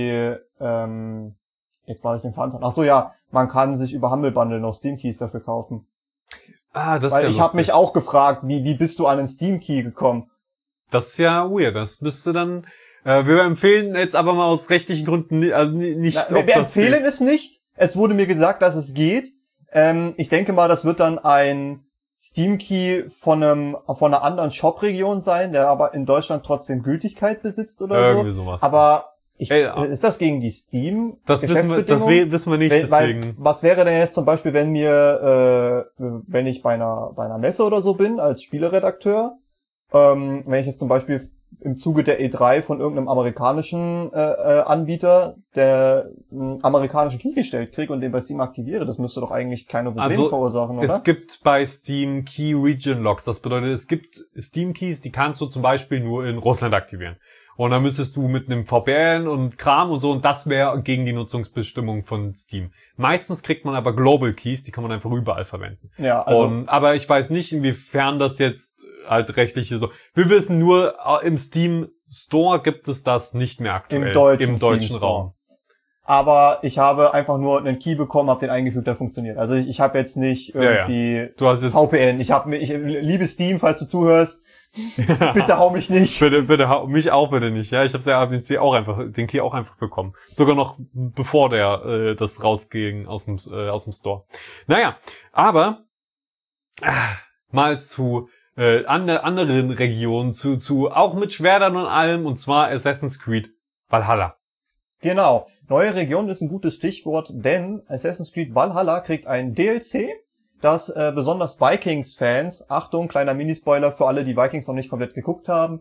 jetzt war ich den Faden. Ach so, ja, man kann sich über Humble Bundle noch Steam Keys dafür kaufen. Ah, das ist Weil ja ich habe mich auch gefragt, wie bist du an einen Steam Key gekommen? Das ist ja weird, das müsste dann wir empfehlen jetzt aber mal aus rechtlichen Gründen nicht. Wir empfehlen es nicht. Es wurde mir gesagt, dass es geht. Ich denke mal, das wird dann ein Steam Key von einer anderen Shop-Region sein, der aber in Deutschland trotzdem Gültigkeit besitzt oder irgendwie so. Sowas. Aber ist das gegen die Steam Geschäftsbedingungen? Das wissen wir nicht, deswegen. Was wäre denn jetzt zum Beispiel, wenn ich bei einer Messe oder so bin, als Spieleredakteur, wenn ich jetzt zum Beispiel im Zuge der E3 von irgendeinem amerikanischen Anbieter, der einen amerikanischen Key gestellt kriege und den bei Steam aktiviere, das müsste doch eigentlich keine Probleme verursachen, oder? Es gibt bei Steam Key Region Locks. Das bedeutet, es gibt Steam Keys, die kannst du zum Beispiel nur in Russland aktivieren. Und dann müsstest du mit einem VPN und Kram und so, und das wäre gegen die Nutzungsbestimmung von Steam. Meistens kriegt man aber Global Keys, die kann man einfach überall verwenden. Ja, also Aber ich weiß nicht, inwiefern das jetzt halt rechtliche so. Wir wissen nur, im Steam Store gibt es das nicht mehr aktuell. Im deutschen Steam Raum. Aber ich habe einfach nur einen Key bekommen, habe den eingefügt, der funktioniert. Also ich habe jetzt nicht irgendwie Du hast jetzt VPN. Ich liebe Steam, falls du zuhörst. Bitte hau mich nicht. bitte hau mich auch bitte nicht. Ja, ich habe den Key auch einfach bekommen. Sogar noch bevor das rausging aus dem Store. Naja, aber mal zu anderen Regionen, zu auch mit Schwertern und allem, und zwar Assassin's Creed Valhalla. Genau. Neue Region ist ein gutes Stichwort, denn Assassin's Creed Valhalla kriegt ein DLC, das besonders Vikings-Fans, Achtung, kleiner Minispoiler für alle, die Vikings noch nicht komplett geguckt haben,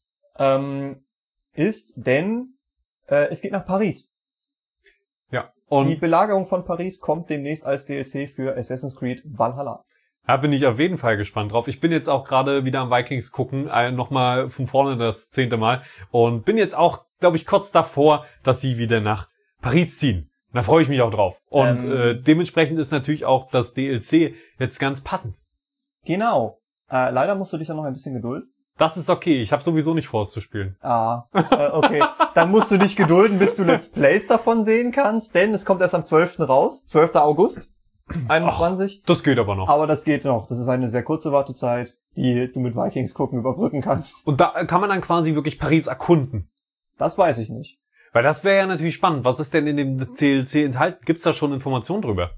ist, denn es geht nach Paris. Ja. Und Die Belagerung von Paris kommt demnächst als DLC für Assassin's Creed Valhalla. da bin ich auf jeden Fall gespannt drauf. Ich bin jetzt auch gerade wieder am Vikings gucken, nochmal von vorne das 10. Mal, und bin jetzt auch, glaube ich, kurz davor, dass sie wieder nach Paris ziehen. Da freue ich mich auch drauf. Und dementsprechend ist natürlich auch das DLC jetzt ganz passend. Genau. Leider musst du dich dann noch ein bisschen gedulden. Das ist okay. Ich habe sowieso nicht vor, es zu spielen. Okay. Dann musst du dich gedulden, bis du Let's Plays davon sehen kannst, denn es kommt erst am 12. raus. 12. August 21. Das geht aber noch. Aber das geht noch. Das ist eine sehr kurze Wartezeit, die du mit Vikings gucken überbrücken kannst. Und da kann man dann quasi wirklich Paris erkunden. Das weiß ich nicht. Weil das wäre ja natürlich spannend. Was ist denn in dem DLC enthalten? Gibt's da schon Informationen drüber?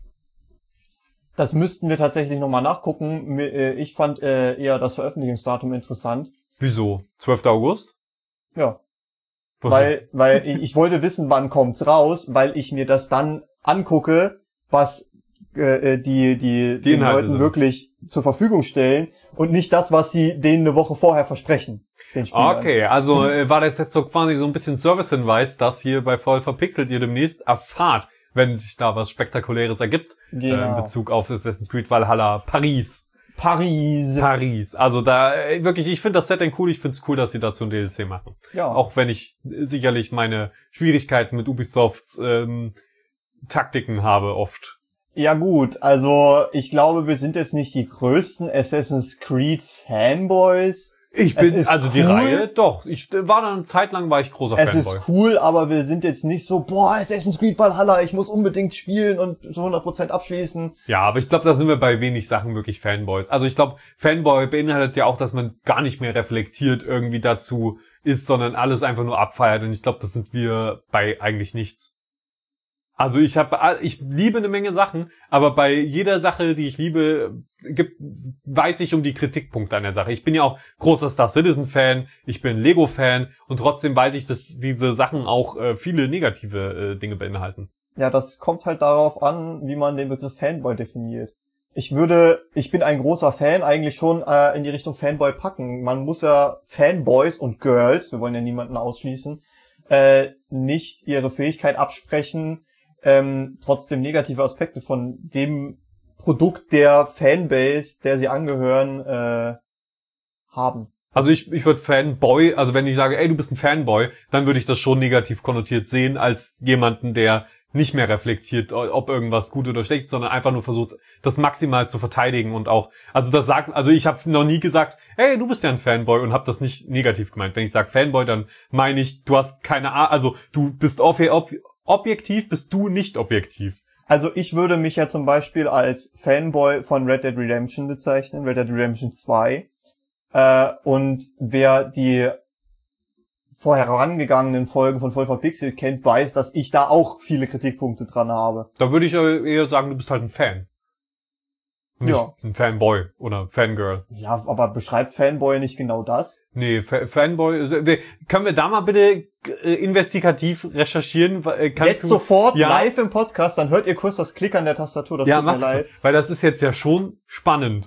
Das müssten wir tatsächlich nochmal nachgucken. Ich fand eher das Veröffentlichungsdatum interessant. Wieso? 12. August? Ja. Weil ich wollte wissen, wann kommt's raus, weil ich mir das dann angucke, was die den Leuten sind. wirklich zur Verfügung stellen und nicht das, was sie denen eine Woche vorher versprechen. Den Spielern. Okay, also war das jetzt so quasi so ein bisschen Service-Hinweis, dass hier bei Voll Verpixelt ihr demnächst erfahrt, wenn sich da was Spektakuläres ergibt, Genau. in Bezug auf Assassin's Creed Valhalla Paris. Also da wirklich, ich finde das Setting cool, ich finde es cool, dass sie dazu ein DLC machen. Ja. Auch wenn ich sicherlich meine Schwierigkeiten mit Ubisofts Taktiken habe oft. Ja gut, also ich glaube, wir sind jetzt nicht die größten Assassin's Creed Fanboys. Ich Es bin, ist also die cool. Reihe, doch. Ich war dann eine Zeit lang, war ich großer Es Fanboy. ist cool, aber wir sind jetzt nicht so, boah, Assassin's Creed Valhalla, ich muss unbedingt spielen und zu 100% abschließen. Ja, aber ich glaube, da sind wir bei wenig Sachen wirklich Fanboys. Also ich glaube, Fanboy beinhaltet ja auch, dass man gar nicht mehr reflektiert irgendwie dazu ist, sondern alles einfach nur abfeiert. Und ich glaube, das sind wir bei eigentlich nichts. Also ich liebe eine Menge Sachen, aber bei jeder Sache, die ich liebe, weiß ich um die Kritikpunkte an der Sache. Ich bin ja auch großer Star Citizen Fan, ich bin Lego Fan, und trotzdem weiß ich, dass diese Sachen auch viele negative Dinge beinhalten. Ja, das kommt halt darauf an, wie man den Begriff Fanboy definiert. Ich bin ein großer Fan, eigentlich schon in die Richtung Fanboy packen. Man muss ja Fanboys und Girls, wir wollen ja niemanden ausschließen, nicht ihre Fähigkeit absprechen, trotzdem negative Aspekte von dem Produkt der Fanbase, der sie angehören, haben. Also ich würde Fanboy, also wenn ich sage, ey, du bist ein Fanboy, dann würde ich das schon negativ konnotiert sehen, als jemanden, der nicht mehr reflektiert, ob irgendwas gut oder schlecht ist, sondern einfach nur versucht, das maximal zu verteidigen und auch, also ich habe noch nie gesagt, hey, du bist ja ein Fanboy, und habe das nicht negativ gemeint. Wenn ich sage Fanboy, dann meine ich, du hast keine Ahnung, also du bist objektiv, bist du nicht objektiv. Also ich würde mich ja zum Beispiel als Fanboy von Red Dead Redemption bezeichnen, Red Dead Redemption 2. Und wer die vorherangegangenen Folgen von Voll Verpixelt kennt, weiß, dass ich da auch viele Kritikpunkte dran habe. Da würde ich eher sagen, du bist halt ein Fan. Nicht ein Fanboy oder Fangirl. Ja, aber beschreibt Fanboy nicht genau das? Nee, Fanboy, können wir da mal bitte investigativ recherchieren? Jetzt sofort live im Podcast, dann hört ihr kurz das Klickern der Tastatur, das tut mir leid. Weil das ist jetzt ja schon spannend.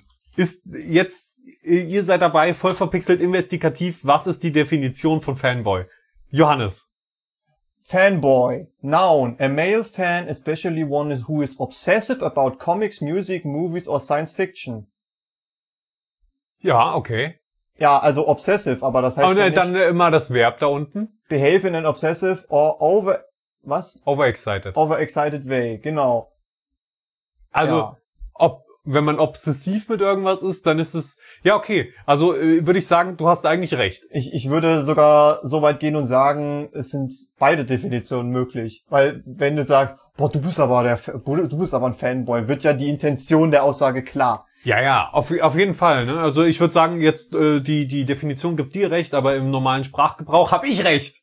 Ihr seid dabei, voll verpixelt investigativ, was ist die Definition von Fanboy? Johannes. Fanboy. Noun. A male fan, especially one who is obsessive about comics, music, movies or science fiction. Ja, okay. Ja, also obsessive, aber das heißt Und ja nicht dann immer das Verb da unten. behave in an obsessive or Overexcited. overexcited way, genau. Also, Ja. wenn man obsessiv mit irgendwas ist, dann ist es, ja, okay. Also, würde ich sagen, du hast eigentlich recht. Ich würde sogar so weit gehen und sagen, es sind beide Definitionen möglich. Weil, wenn du sagst, boah, du bist aber ein Fanboy, wird ja die Intention der Aussage klar. Ja, auf jeden Fall, ne? Also, ich würde sagen, jetzt, die Definition gibt dir recht, aber im normalen Sprachgebrauch habe ich recht.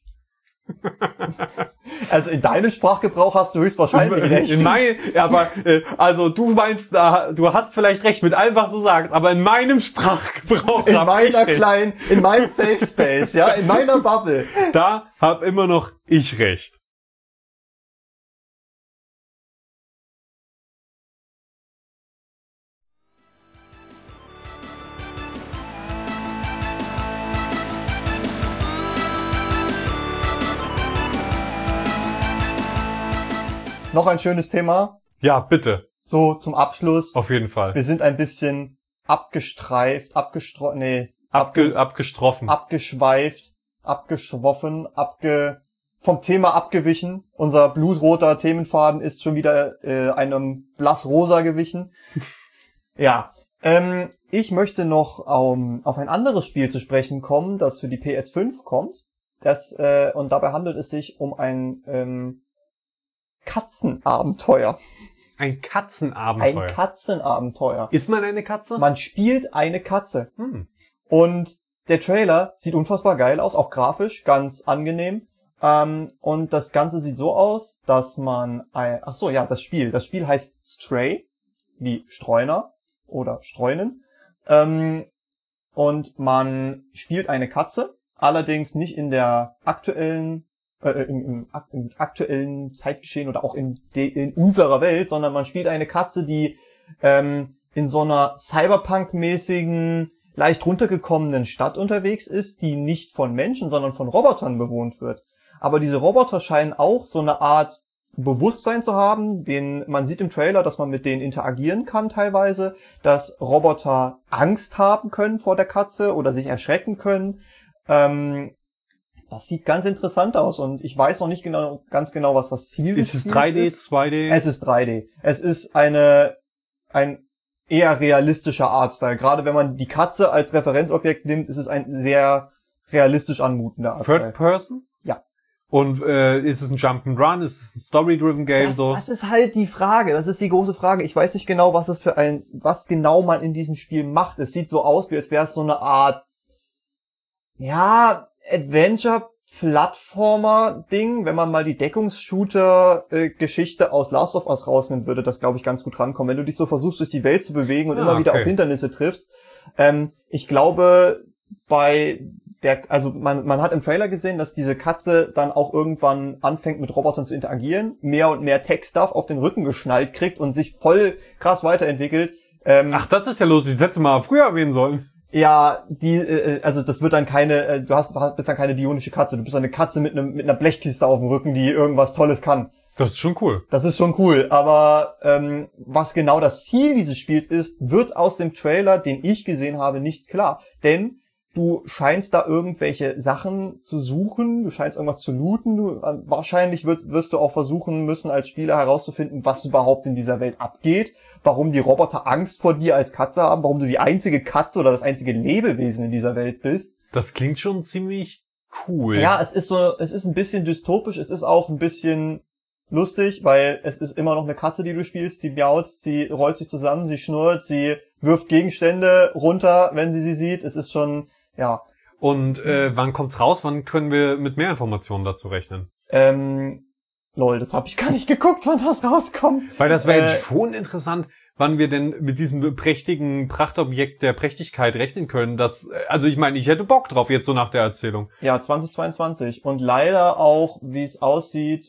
Also in deinem Sprachgebrauch hast du höchstwahrscheinlich recht. Also du meinst, du hast vielleicht recht mit allem, was du sagst, aber in meinem Sprachgebrauch In hab ich recht. in meinem Safe Space, ja, in meiner Bubble. Da hab immer noch ich recht. Noch ein schönes Thema, Ja, bitte. so zum Abschluss. Auf jeden Fall. Wir sind ein bisschen abgeschweift, vom Thema abgewichen. Unser blutroter Themenfaden ist schon wieder einem blassrosa gewichen. Ja, ich möchte noch auf ein anderes Spiel zu sprechen kommen, das für die PS5 kommt. Und dabei handelt es sich um ein Katzenabenteuer. Ein Katzenabenteuer. Ein Katzenabenteuer. Ist man eine Katze? Man spielt eine Katze. Und der Trailer sieht unfassbar geil aus, auch grafisch, ganz angenehm. Und das Ganze sieht so aus, dass man das Spiel heißt Stray, wie Streuner oder Streunen. Und man spielt eine Katze, allerdings nicht in der aktuellen im aktuellen Zeitgeschehen oder auch in unserer Welt, sondern man spielt eine Katze, die in so einer Cyberpunk-mäßigen, leicht runtergekommenen Stadt unterwegs ist, die nicht von Menschen, sondern von Robotern bewohnt wird. Aber diese Roboter scheinen auch so eine Art Bewusstsein zu haben, man sieht im Trailer, dass man mit denen interagieren kann teilweise, dass Roboter Angst haben können vor der Katze oder sich erschrecken können. Das sieht ganz interessant aus und ich weiß noch nicht ganz genau, was das Ziel des Ist es Spiels 3D, ist. 2D? Es ist 3D. Es ist ein eher realistischer Artstyle. Gerade wenn man die Katze als Referenzobjekt nimmt, ist es ein sehr realistisch anmutender Artstyle. Third Person? Ja. Und ist es ein Jump'n'Run? Ist es ein Story-driven Game? Das ist halt die Frage. Das ist die große Frage. Ich weiß nicht genau, was genau man in diesem Spiel macht. Es sieht so aus, als wäre es so eine Art, ja, Adventure-Plattformer-Ding. Wenn man mal die Deckungsshooter-Geschichte aus Last of Us rausnimmt, würde das, glaube ich, ganz gut rankommen. Wenn du dich so versuchst, durch die Welt zu bewegen und immer wieder auf Hindernisse triffst. Ich glaube, man hat im Trailer gesehen, dass diese Katze dann auch irgendwann anfängt, mit Robotern zu interagieren, mehr und mehr Tech-Stuff auf den Rücken geschnallt kriegt und sich voll krass weiterentwickelt. Ach, das ist ja lustig. Das hätte mal früher erwähnen sollen. Ja, das wird dann bist dann keine bionische Katze. Du bist eine Katze mit einer Blechkiste auf dem Rücken, die irgendwas Tolles kann. Das ist schon cool. Das ist schon cool. Aber was genau das Ziel dieses Spiels ist, wird aus dem Trailer, den ich gesehen habe, nicht klar. Denn du scheinst da irgendwelche Sachen zu suchen, du scheinst irgendwas zu looten. Wahrscheinlich wirst du auch versuchen müssen, als Spieler herauszufinden, was überhaupt in dieser Welt abgeht, warum die Roboter Angst vor dir als Katze haben, warum du die einzige Katze oder das einzige Lebewesen in dieser Welt bist. Das klingt schon ziemlich cool. Ja, es ist ein bisschen dystopisch, es ist auch ein bisschen lustig, weil es ist immer noch eine Katze, die du spielst, die miaut, sie rollt sich zusammen, sie schnurrt, sie wirft Gegenstände runter, wenn sie sieht. Es ist schon, ja. Und wann kommt's raus? Wann können wir mit mehr Informationen dazu rechnen? Das habe ich gar nicht geguckt, wann das rauskommt. Weil das wäre jetzt schon interessant, wann wir denn mit diesem prächtigen Prachtobjekt der Prächtigkeit rechnen können. Also ich meine, ich hätte Bock drauf jetzt so nach der Erzählung. Ja, 2022. Und leider auch, wie es aussieht,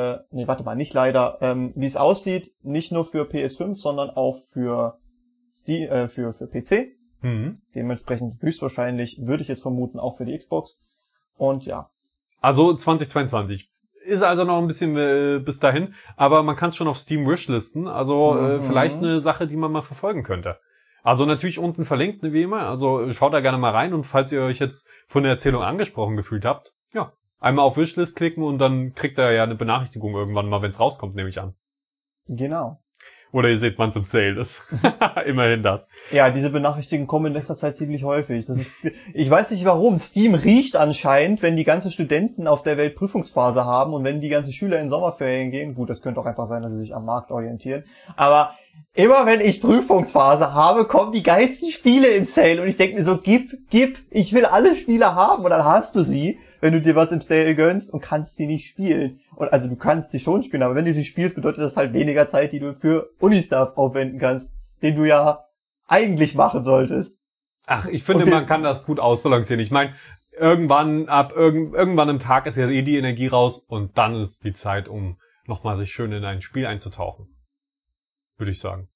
wie es aussieht, nicht nur für PS5, sondern auch für PC. Dementsprechend höchstwahrscheinlich, würde ich jetzt vermuten, auch für die Xbox. Und ja. Also 2022. Ist also noch ein bisschen bis dahin, aber man kann es schon auf Steam wishlisten. Also vielleicht eine Sache, die man mal verfolgen könnte. Also natürlich unten verlinkt, wie immer. Also schaut da gerne mal rein. Und falls ihr euch jetzt von der Erzählung angesprochen gefühlt habt, ja, einmal auf Wishlist klicken und dann kriegt ihr ja eine Benachrichtigung irgendwann mal, wenn es rauskommt, nehme ich an. Genau. Oder ihr seht, wann es im Sale ist. Immerhin das. Ja, diese Benachrichtigungen kommen in letzter Zeit ziemlich häufig. Ich weiß nicht warum. Steam riecht anscheinend, wenn die ganzen Studenten auf der Welt Prüfungsphase haben und wenn die ganzen Schüler in Sommerferien gehen. Gut, das könnte auch einfach sein, dass sie sich am Markt orientieren. Aber immer wenn ich Prüfungsphase habe, kommen die geilsten Spiele im Sale und ich denke mir so, gib, ich will alle Spiele haben und dann hast du sie, wenn du dir was im Sale gönnst und kannst sie nicht spielen. Und also du kannst sie schon spielen, aber wenn du sie spielst, bedeutet das halt weniger Zeit, die du für Uni-Stuff aufwenden kannst, den du ja eigentlich machen solltest. Ach, ich finde, man kann das gut ausbalancieren. Ich meine, irgendwann im Tag ist ja eh die Energie raus und dann ist die Zeit, um nochmal sich schön in ein Spiel einzutauchen. Würde ich sagen.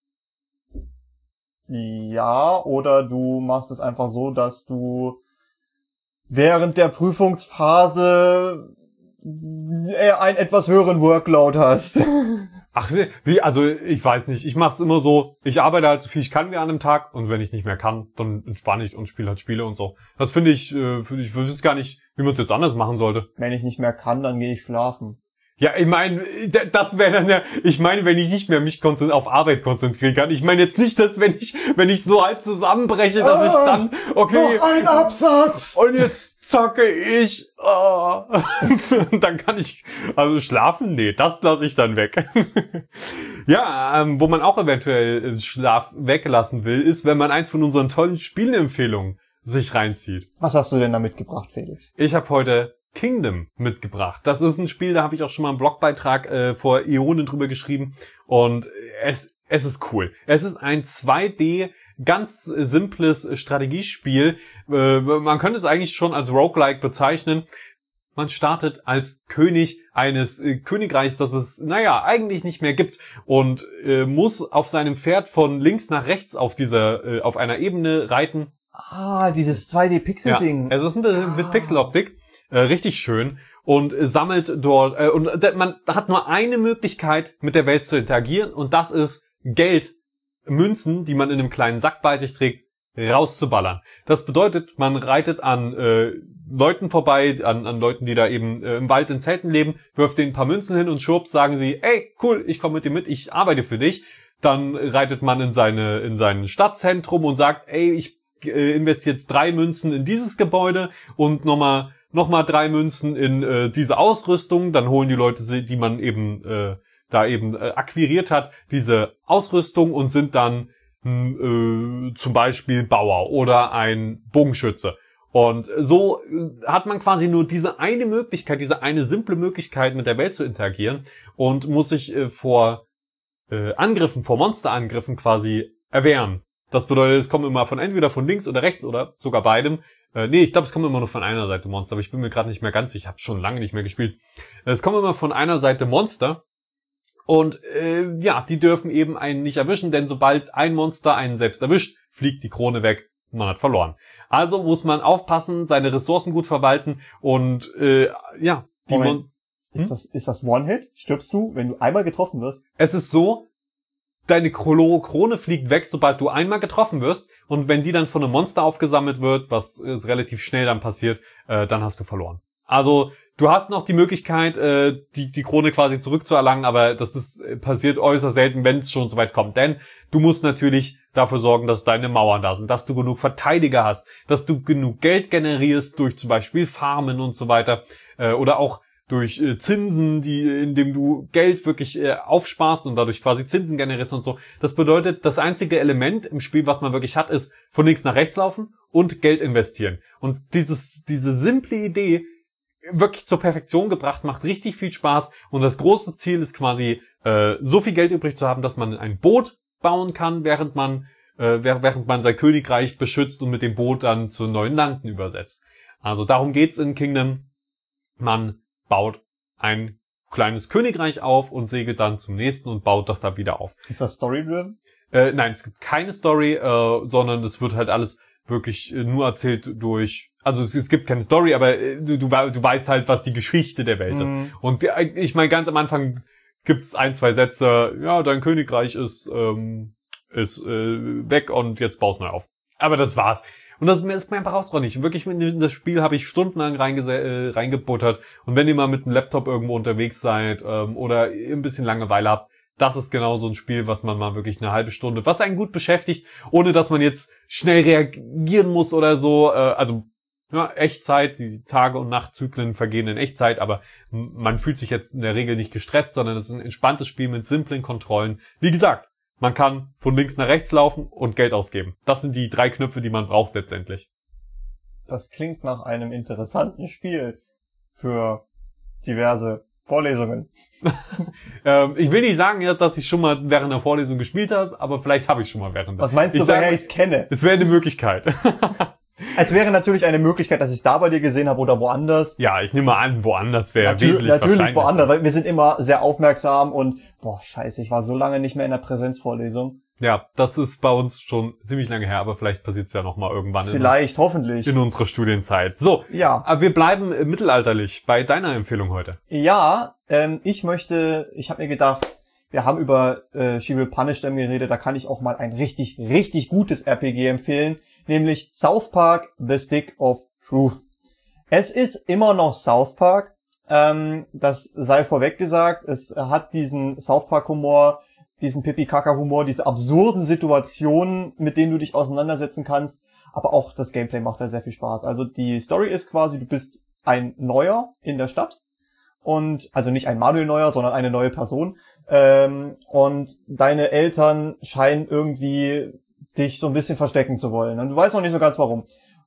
Ja, oder du machst es einfach so, dass du während der Prüfungsphase einen etwas höheren Workload hast. Ach, wie, also ich weiß nicht, ich mach's immer so, ich arbeite halt so viel ich kann wie an einem Tag und wenn ich nicht mehr kann, dann entspanne ich und spiele halt Spiele und so. Das finde ich wüsste gar nicht, wie man es jetzt anders machen sollte. Wenn ich nicht mehr kann, dann gehe ich schlafen. Ja, ich meine, das wäre dann ja, ich meine, wenn ich nicht mehr mich auf Arbeit konzentrieren kann. Ich meine jetzt nicht, dass wenn ich so halb zusammenbreche, dass ich dann, okay. Noch ein Absatz! Und jetzt zocke ich, dann kann ich, also schlafen, nee, das lasse ich dann weg. Ja, wo man auch eventuell Schlaf weglassen will, ist, wenn man eins von unseren tollen Spielempfehlungen sich reinzieht. Was hast du denn da mitgebracht, Felix? Ich habe heute Kingdom mitgebracht. Das ist ein Spiel, da habe ich auch schon mal einen Blogbeitrag vor Äonen drüber geschrieben und es ist cool. Es ist ein 2D, ganz simples Strategiespiel. Man könnte es eigentlich schon als Roguelike bezeichnen. Man startet als König eines Königreichs, das es, eigentlich nicht mehr gibt und muss auf seinem Pferd von links nach rechts auf einer Ebene reiten. Ah, dieses 2D-Pixel-Ding. Ja, es ist mit Pixeloptik. Richtig schön und sammelt dort man hat nur eine Möglichkeit mit der Welt zu interagieren und das ist Geld, Münzen, die man in einem kleinen Sack bei sich trägt, rauszuballern. Das bedeutet, man reitet an Leuten vorbei, an Leuten, die da eben im Wald in Zelten leben, wirft denen ein paar Münzen hin und schwupps sagen sie, ey, cool, ich komme mit dir mit, ich arbeite für dich. Dann reitet man in sein Stadtzentrum und sagt, ey, ich investiere jetzt 3 Münzen in dieses Gebäude und nochmal 3 Münzen in diese Ausrüstung, dann holen die Leute, die man eben akquiriert hat, diese Ausrüstung und sind dann zum Beispiel Bauer oder ein Bogenschütze. Und so hat man quasi nur diese eine Möglichkeit, diese eine simple Möglichkeit mit der Welt zu interagieren und muss sich vor Monsterangriffen quasi erwehren. Das bedeutet, es kommen immer entweder von links oder rechts oder sogar beidem. Ich glaube, es kommt immer nur von einer Seite Monster, aber ich bin mir gerade nicht mehr ganz sicher. Ich habe schon lange nicht mehr gespielt. Es kommen immer von einer Seite Monster und die dürfen eben einen nicht erwischen, denn sobald ein Monster einen selbst erwischt, fliegt die Krone weg und man hat verloren. Also muss man aufpassen, seine Ressourcen gut verwalten und Ist das One-Hit? Stirbst du, wenn du einmal getroffen wirst? Es ist so, deine Krone fliegt weg, sobald du einmal getroffen wirst. Und wenn die dann von einem Monster aufgesammelt wird, was relativ schnell dann passiert, dann hast du verloren. Also du hast noch die Möglichkeit, die Krone quasi zurückzuerlangen, aber das passiert äußerst selten, wenn es schon so weit kommt. Denn du musst natürlich dafür sorgen, dass deine Mauern da sind, dass du genug Verteidiger hast, dass du genug Geld generierst durch zum Beispiel Farmen und so weiter. Oder auch durch Zinsen, indem du Geld wirklich aufsparst und dadurch quasi Zinsen generierst und so. Das bedeutet, das einzige Element im Spiel, was man wirklich hat, ist von links nach rechts laufen und Geld investieren. Und diese simple Idee wirklich zur Perfektion gebracht, macht richtig viel Spaß und das große Ziel ist quasi, so viel Geld übrig zu haben, dass man ein Boot bauen kann, während man sein Königreich beschützt und mit dem Boot dann zu neuen Landen übersetzt. Also darum geht's in Kingdom. Man baut ein kleines Königreich auf und segelt dann zum nächsten und baut das da wieder auf. Ist das story-driven? Nein, es gibt keine Story, sondern es wird halt alles wirklich nur erzählt durch, also es gibt keine Story, aber du weißt halt, was die Geschichte der Welt ist. Und ich meine, ganz am Anfang gibt's 1, 2 Sätze, ja, dein Königreich ist ist weg und jetzt baust neu auf. Aber das war's. Und das ist mir einfach auch nicht. Wirklich, in das Spiel habe ich stundenlang reingebuttert. Und wenn ihr mal mit dem Laptop irgendwo unterwegs seid oder ein bisschen Langeweile habt, das ist genau so ein Spiel, was man mal wirklich eine halbe Stunde, was einen gut beschäftigt, ohne dass man jetzt schnell reagieren muss oder so. Also ja, Echtzeit, die Tage- und Nachtzyklen vergehen in Echtzeit, aber man fühlt sich jetzt in der Regel nicht gestresst, sondern es ist ein entspanntes Spiel mit simplen Kontrollen. Wie gesagt, man kann von links nach rechts laufen und Geld ausgeben. Das sind die 3 Knöpfe, die man braucht letztendlich. Das klingt nach einem interessanten Spiel für diverse Vorlesungen. Ich will nicht sagen, ja, dass ich schon mal während der Vorlesung gespielt habe, aber vielleicht habe ich schon mal während der. Was meinst du, woher ich es kenne? Es wäre eine Möglichkeit. Es wäre natürlich eine Möglichkeit, dass ich es da bei dir gesehen habe oder woanders. Ja, ich nehme mal an, woanders wäre natürlich woanders, weil wir sind immer sehr aufmerksam und scheiße, ich war so lange nicht mehr in der Präsenzvorlesung. Ja, das ist bei uns schon ziemlich lange her, aber vielleicht passiert's ja noch mal irgendwann. Hoffentlich. In unserer Studienzeit. So, ja. Aber wir bleiben mittelalterlich bei deiner Empfehlung heute. Ja, ich habe mir gedacht, wir haben über She Will Punish Them geredet, da kann ich auch mal ein richtig, richtig gutes RPG empfehlen, nämlich South Park, The Stick of Truth. Es ist immer noch South Park, das sei vorweg gesagt, es hat diesen South Park Humor, diesen Pipi-Kaka-Humor, diese absurden Situationen, mit denen du dich auseinandersetzen kannst, aber auch das Gameplay macht da sehr viel Spaß. Also die Story ist quasi, du bist ein Neuer in der Stadt und, also nicht ein Manuel Neuer, sondern eine neue Person, und deine Eltern scheinen irgendwie dich so ein bisschen verstecken zu wollen und du weißt noch nicht so ganz warum.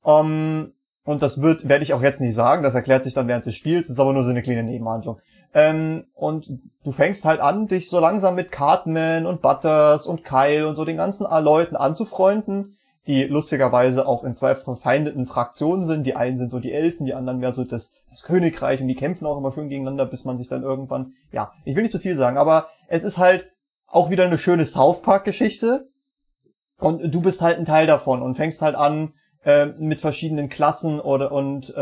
Und das werde ich auch jetzt nicht sagen, das erklärt sich dann während des Spiels, das ist aber nur so eine kleine Nebenhandlung. Und du fängst halt an, dich so langsam mit Cartman und Butters und Kyle und so den ganzen Leuten anzufreunden, die lustigerweise auch in 2 verfeindeten Fraktionen sind. Die einen sind so die Elfen, die anderen mehr so das Königreich und die kämpfen auch immer schön gegeneinander, bis man sich dann irgendwann, ja, ich will nicht so viel sagen, aber es ist halt auch wieder eine schöne South Park-Geschichte und du bist halt ein Teil davon und fängst halt an, mit verschiedenen Klassen und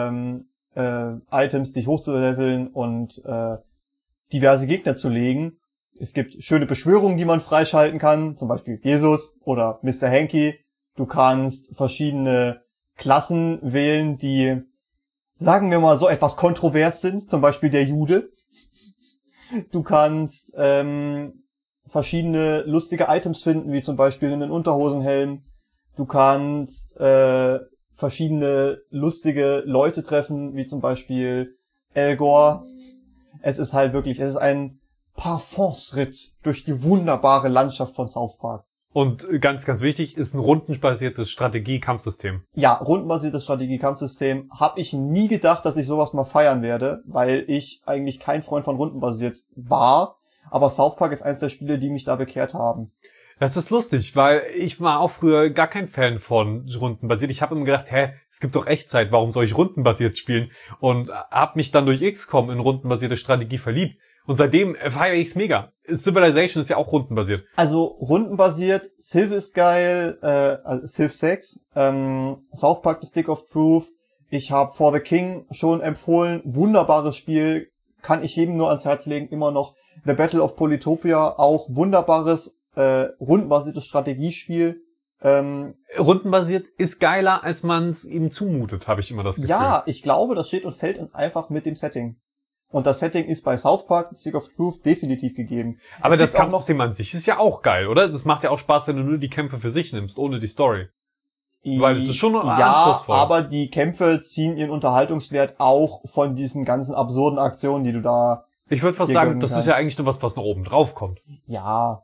Items dich hochzuleveln und diverse Gegner zu legen. Es gibt schöne Beschwörungen, die man freischalten kann, zum Beispiel Jesus oder Mr. Hanky. Du kannst verschiedene Klassen wählen, die, sagen wir mal, so etwas kontrovers sind, zum Beispiel der Jude. Du kannst verschiedene lustige Items finden, wie zum Beispiel einen Unterhosenhelm. Du kannst verschiedene lustige Leute treffen, wie zum Beispiel Al Gore. Es ist ein Parfumsritt durch die wunderbare Landschaft von South Park. Und ganz, ganz wichtig, ist ein rundenbasiertes Strategie-Kampfsystem. Ja, rundenbasiertes Strategie-Kampfsystem. Hab ich nie gedacht, dass ich sowas mal feiern werde, weil ich eigentlich kein Freund von rundenbasiert war. Aber South Park ist eines der Spiele, die mich da bekehrt haben. Das ist lustig, weil ich war auch früher gar kein Fan von rundenbasiert. Ich habe immer gedacht, es gibt doch Echtzeit, warum soll ich rundenbasiert spielen? Und habe mich dann durch XCOM in rundenbasierte Strategie verliebt. Und seitdem feiere ich's mega. Civilization ist ja auch rundenbasiert. Also rundenbasiert, Civ ist geil, Civ 6, South Park, The Stick of Truth. Ich habe For the King schon empfohlen, wunderbares Spiel, kann ich jedem nur ans Herz legen, immer noch. The Battle of Polytopia, auch wunderbares rundenbasiertes Strategiespiel. Rundenbasiert ist geiler, als man es ihm zumutet, habe ich immer das Gefühl. Ja, ich glaube, das steht und fällt einfach mit dem Setting. Und das Setting ist bei South Park, Stick of Truth, definitiv gegeben. Aber das Kampfsystem an sich ist ja auch geil, oder? Das macht ja auch Spaß, wenn du nur die Kämpfe für sich nimmst, ohne die Story. Weil es ist schon anspruchsvoll. Ja, aber die Kämpfe ziehen ihren Unterhaltungswert auch von diesen ganzen absurden Aktionen, die du da... Ich würde fast sagen, das ist ja eigentlich nur was noch oben drauf kommt. Ja.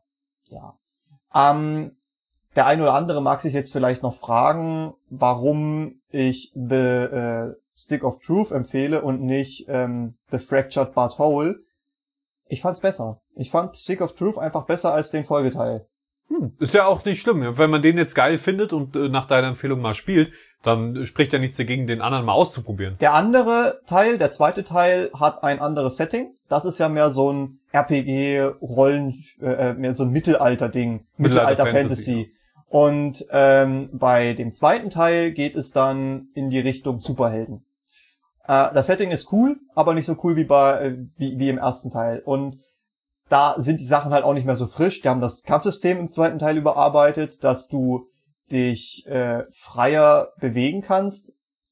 Der eine oder andere mag sich jetzt vielleicht noch fragen, warum ich The Stick of Truth empfehle und nicht The Fractured But Whole. Ich fand's besser. Ich fand Stick of Truth einfach besser als den Folgeteil. Ist ja auch nicht schlimm. Wenn man den jetzt geil findet und nach deiner Empfehlung mal spielt, dann spricht ja nichts dagegen, den anderen mal auszuprobieren. Der andere Teil, der zweite Teil, hat ein anderes Setting. Das ist ja mehr so ein RPG-Rollen, mehr so ein Mittelalter-Ding. Mittelalter-Fantasy. Und bei dem zweiten Teil geht es dann in die Richtung Superhelden. Das Setting ist cool, aber nicht so cool wie im ersten Teil. Und da sind die Sachen halt auch nicht mehr so frisch. Die haben das Kampfsystem im zweiten Teil überarbeitet, dass du dich freier bewegen kannst.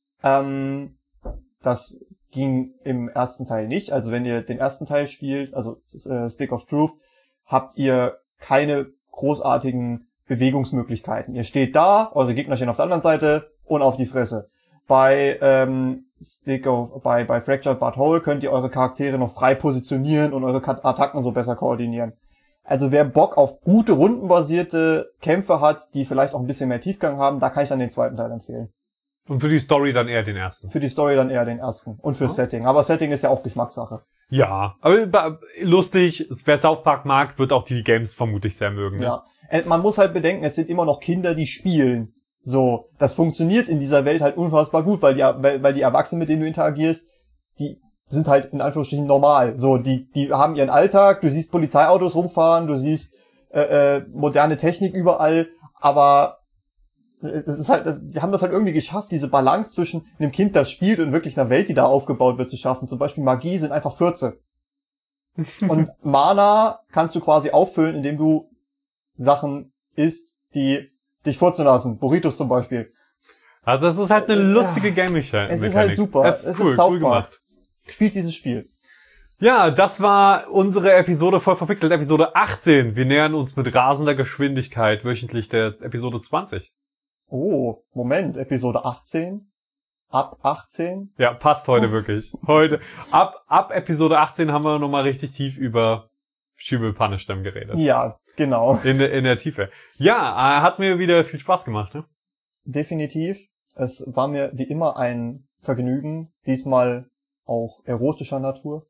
Das ging im ersten Teil nicht. Also wenn ihr den ersten Teil spielt, also Stick of Truth, habt ihr keine großartigen Bewegungsmöglichkeiten. Ihr steht da, eure Gegner stehen auf der anderen Seite und auf die Fresse. Bei Fractured But Whole könnt ihr eure Charaktere noch frei positionieren und eure Attacken so besser koordinieren. Also wer Bock auf gute, rundenbasierte Kämpfe hat, die vielleicht auch ein bisschen mehr Tiefgang haben, da kann ich dann den zweiten Teil empfehlen. Und für die Story dann eher den ersten? Für die Story dann eher den ersten. Und fürs Setting. Aber Setting ist ja auch Geschmackssache. Ja, aber lustig, wer South Park mag, wird auch die Games vermutlich sehr mögen. Ne? Ja. Man muss halt bedenken, es sind immer noch Kinder, die spielen. So, das funktioniert in dieser Welt halt unfassbar gut, weil die Erwachsenen, mit denen du interagierst, die sind halt in Anführungsstrichen normal. So, die haben ihren Alltag, du siehst Polizeiautos rumfahren, du siehst moderne Technik überall, aber das ist halt, die haben das halt irgendwie geschafft, diese Balance zwischen einem Kind, das spielt, und wirklich einer Welt, die da aufgebaut wird, zu schaffen. Zum Beispiel Magie sind einfach 14. Und Mana kannst du quasi auffüllen, indem du Sachen isst, die dich furzen lassen. Burritos zum Beispiel. Also das ist halt eine lustige Game-Mechanik. Es ist halt super. Es ist cool, South cool Park. gemacht. Spielt dieses Spiel. Ja, das war unsere Episode voll verpixelt, Episode 18. Wir nähern uns mit rasender Geschwindigkeit wöchentlich der Episode 20. Oh, Moment, Episode 18? Ab 18? Ja, passt heute wirklich. Heute, ab Episode 18 haben wir nochmal richtig tief über She-Will Punish Them geredet. Ja, genau. In der Tiefe. Ja, hat mir wieder viel Spaß gemacht, ne? Definitiv. Es war mir wie immer ein Vergnügen, diesmal auch erotischer Natur.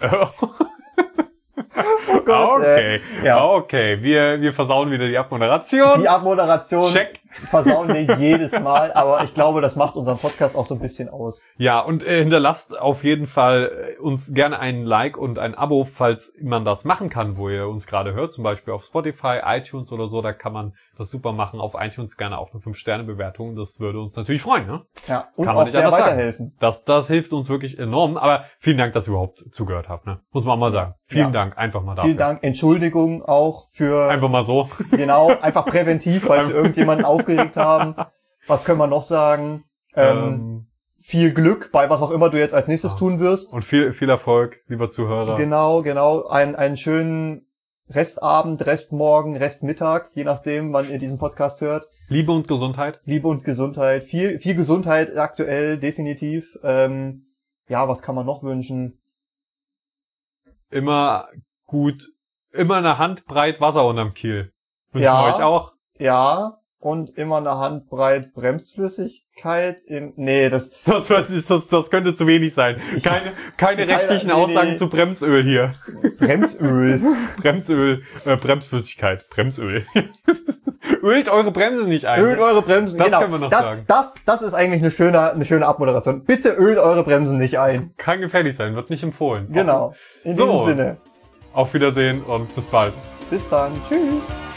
Oh Gott, okay, ja. Okay, wir versauen wieder die Abmoderation. Die Abmoderation Check. versauen wir jedes Mal, aber ich glaube, das macht unseren Podcast auch so ein bisschen aus. Ja, und hinterlasst auf jeden Fall uns gerne einen Like und ein Abo, falls man das machen kann, wo ihr uns gerade hört, zum Beispiel auf Spotify, iTunes oder so, da kann man das super machen. Auf iTunes gerne auch eine 5-Sterne-Bewertung, das würde uns natürlich freuen, ne? Ja, und kann man auch nicht sehr anders weiterhelfen. sagen. Das hilft uns wirklich enorm, aber vielen Dank, dass ihr überhaupt zugehört habt, ne? Muss man auch mal sagen. Vielen Dank, einfach mal dafür. Vielen Dank, Entschuldigung auch für... Einfach mal so. Genau, einfach präventiv, falls wir irgendjemanden aufgeregt haben. Was können wir noch sagen? Viel Glück bei was auch immer du jetzt als nächstes tun wirst. Und viel Erfolg, lieber Zuhörer. Genau. Einen schönen Restabend, Restmorgen, Restmittag, je nachdem, wann ihr diesen Podcast hört. Liebe und Gesundheit. Liebe und Gesundheit. Viel Gesundheit aktuell, definitiv. Ja, was kann man noch wünschen? Immer gut, immer eine Handbreit Wasser unterm Kiel. Wünschen Ja. wir euch auch. Ja, und immer eine Handbreit Bremsflüssigkeit im... Nee, das Das könnte zu wenig sein. Keine rechtlichen Aussagen zu Bremsöl hier. Bremsöl. Bremsflüssigkeit. Bremsöl. Ölt eure Bremse nicht ein. Ölt eure Bremsen, Das genau. können wir noch sagen. Das ist eigentlich eine schöne Abmoderation. Bitte ölt eure Bremsen nicht ein. Kann gefährlich sein, wird nicht empfohlen. Genau. In So. diesem Sinne. Auf Wiedersehen und bis bald. Bis dann. Tschüss.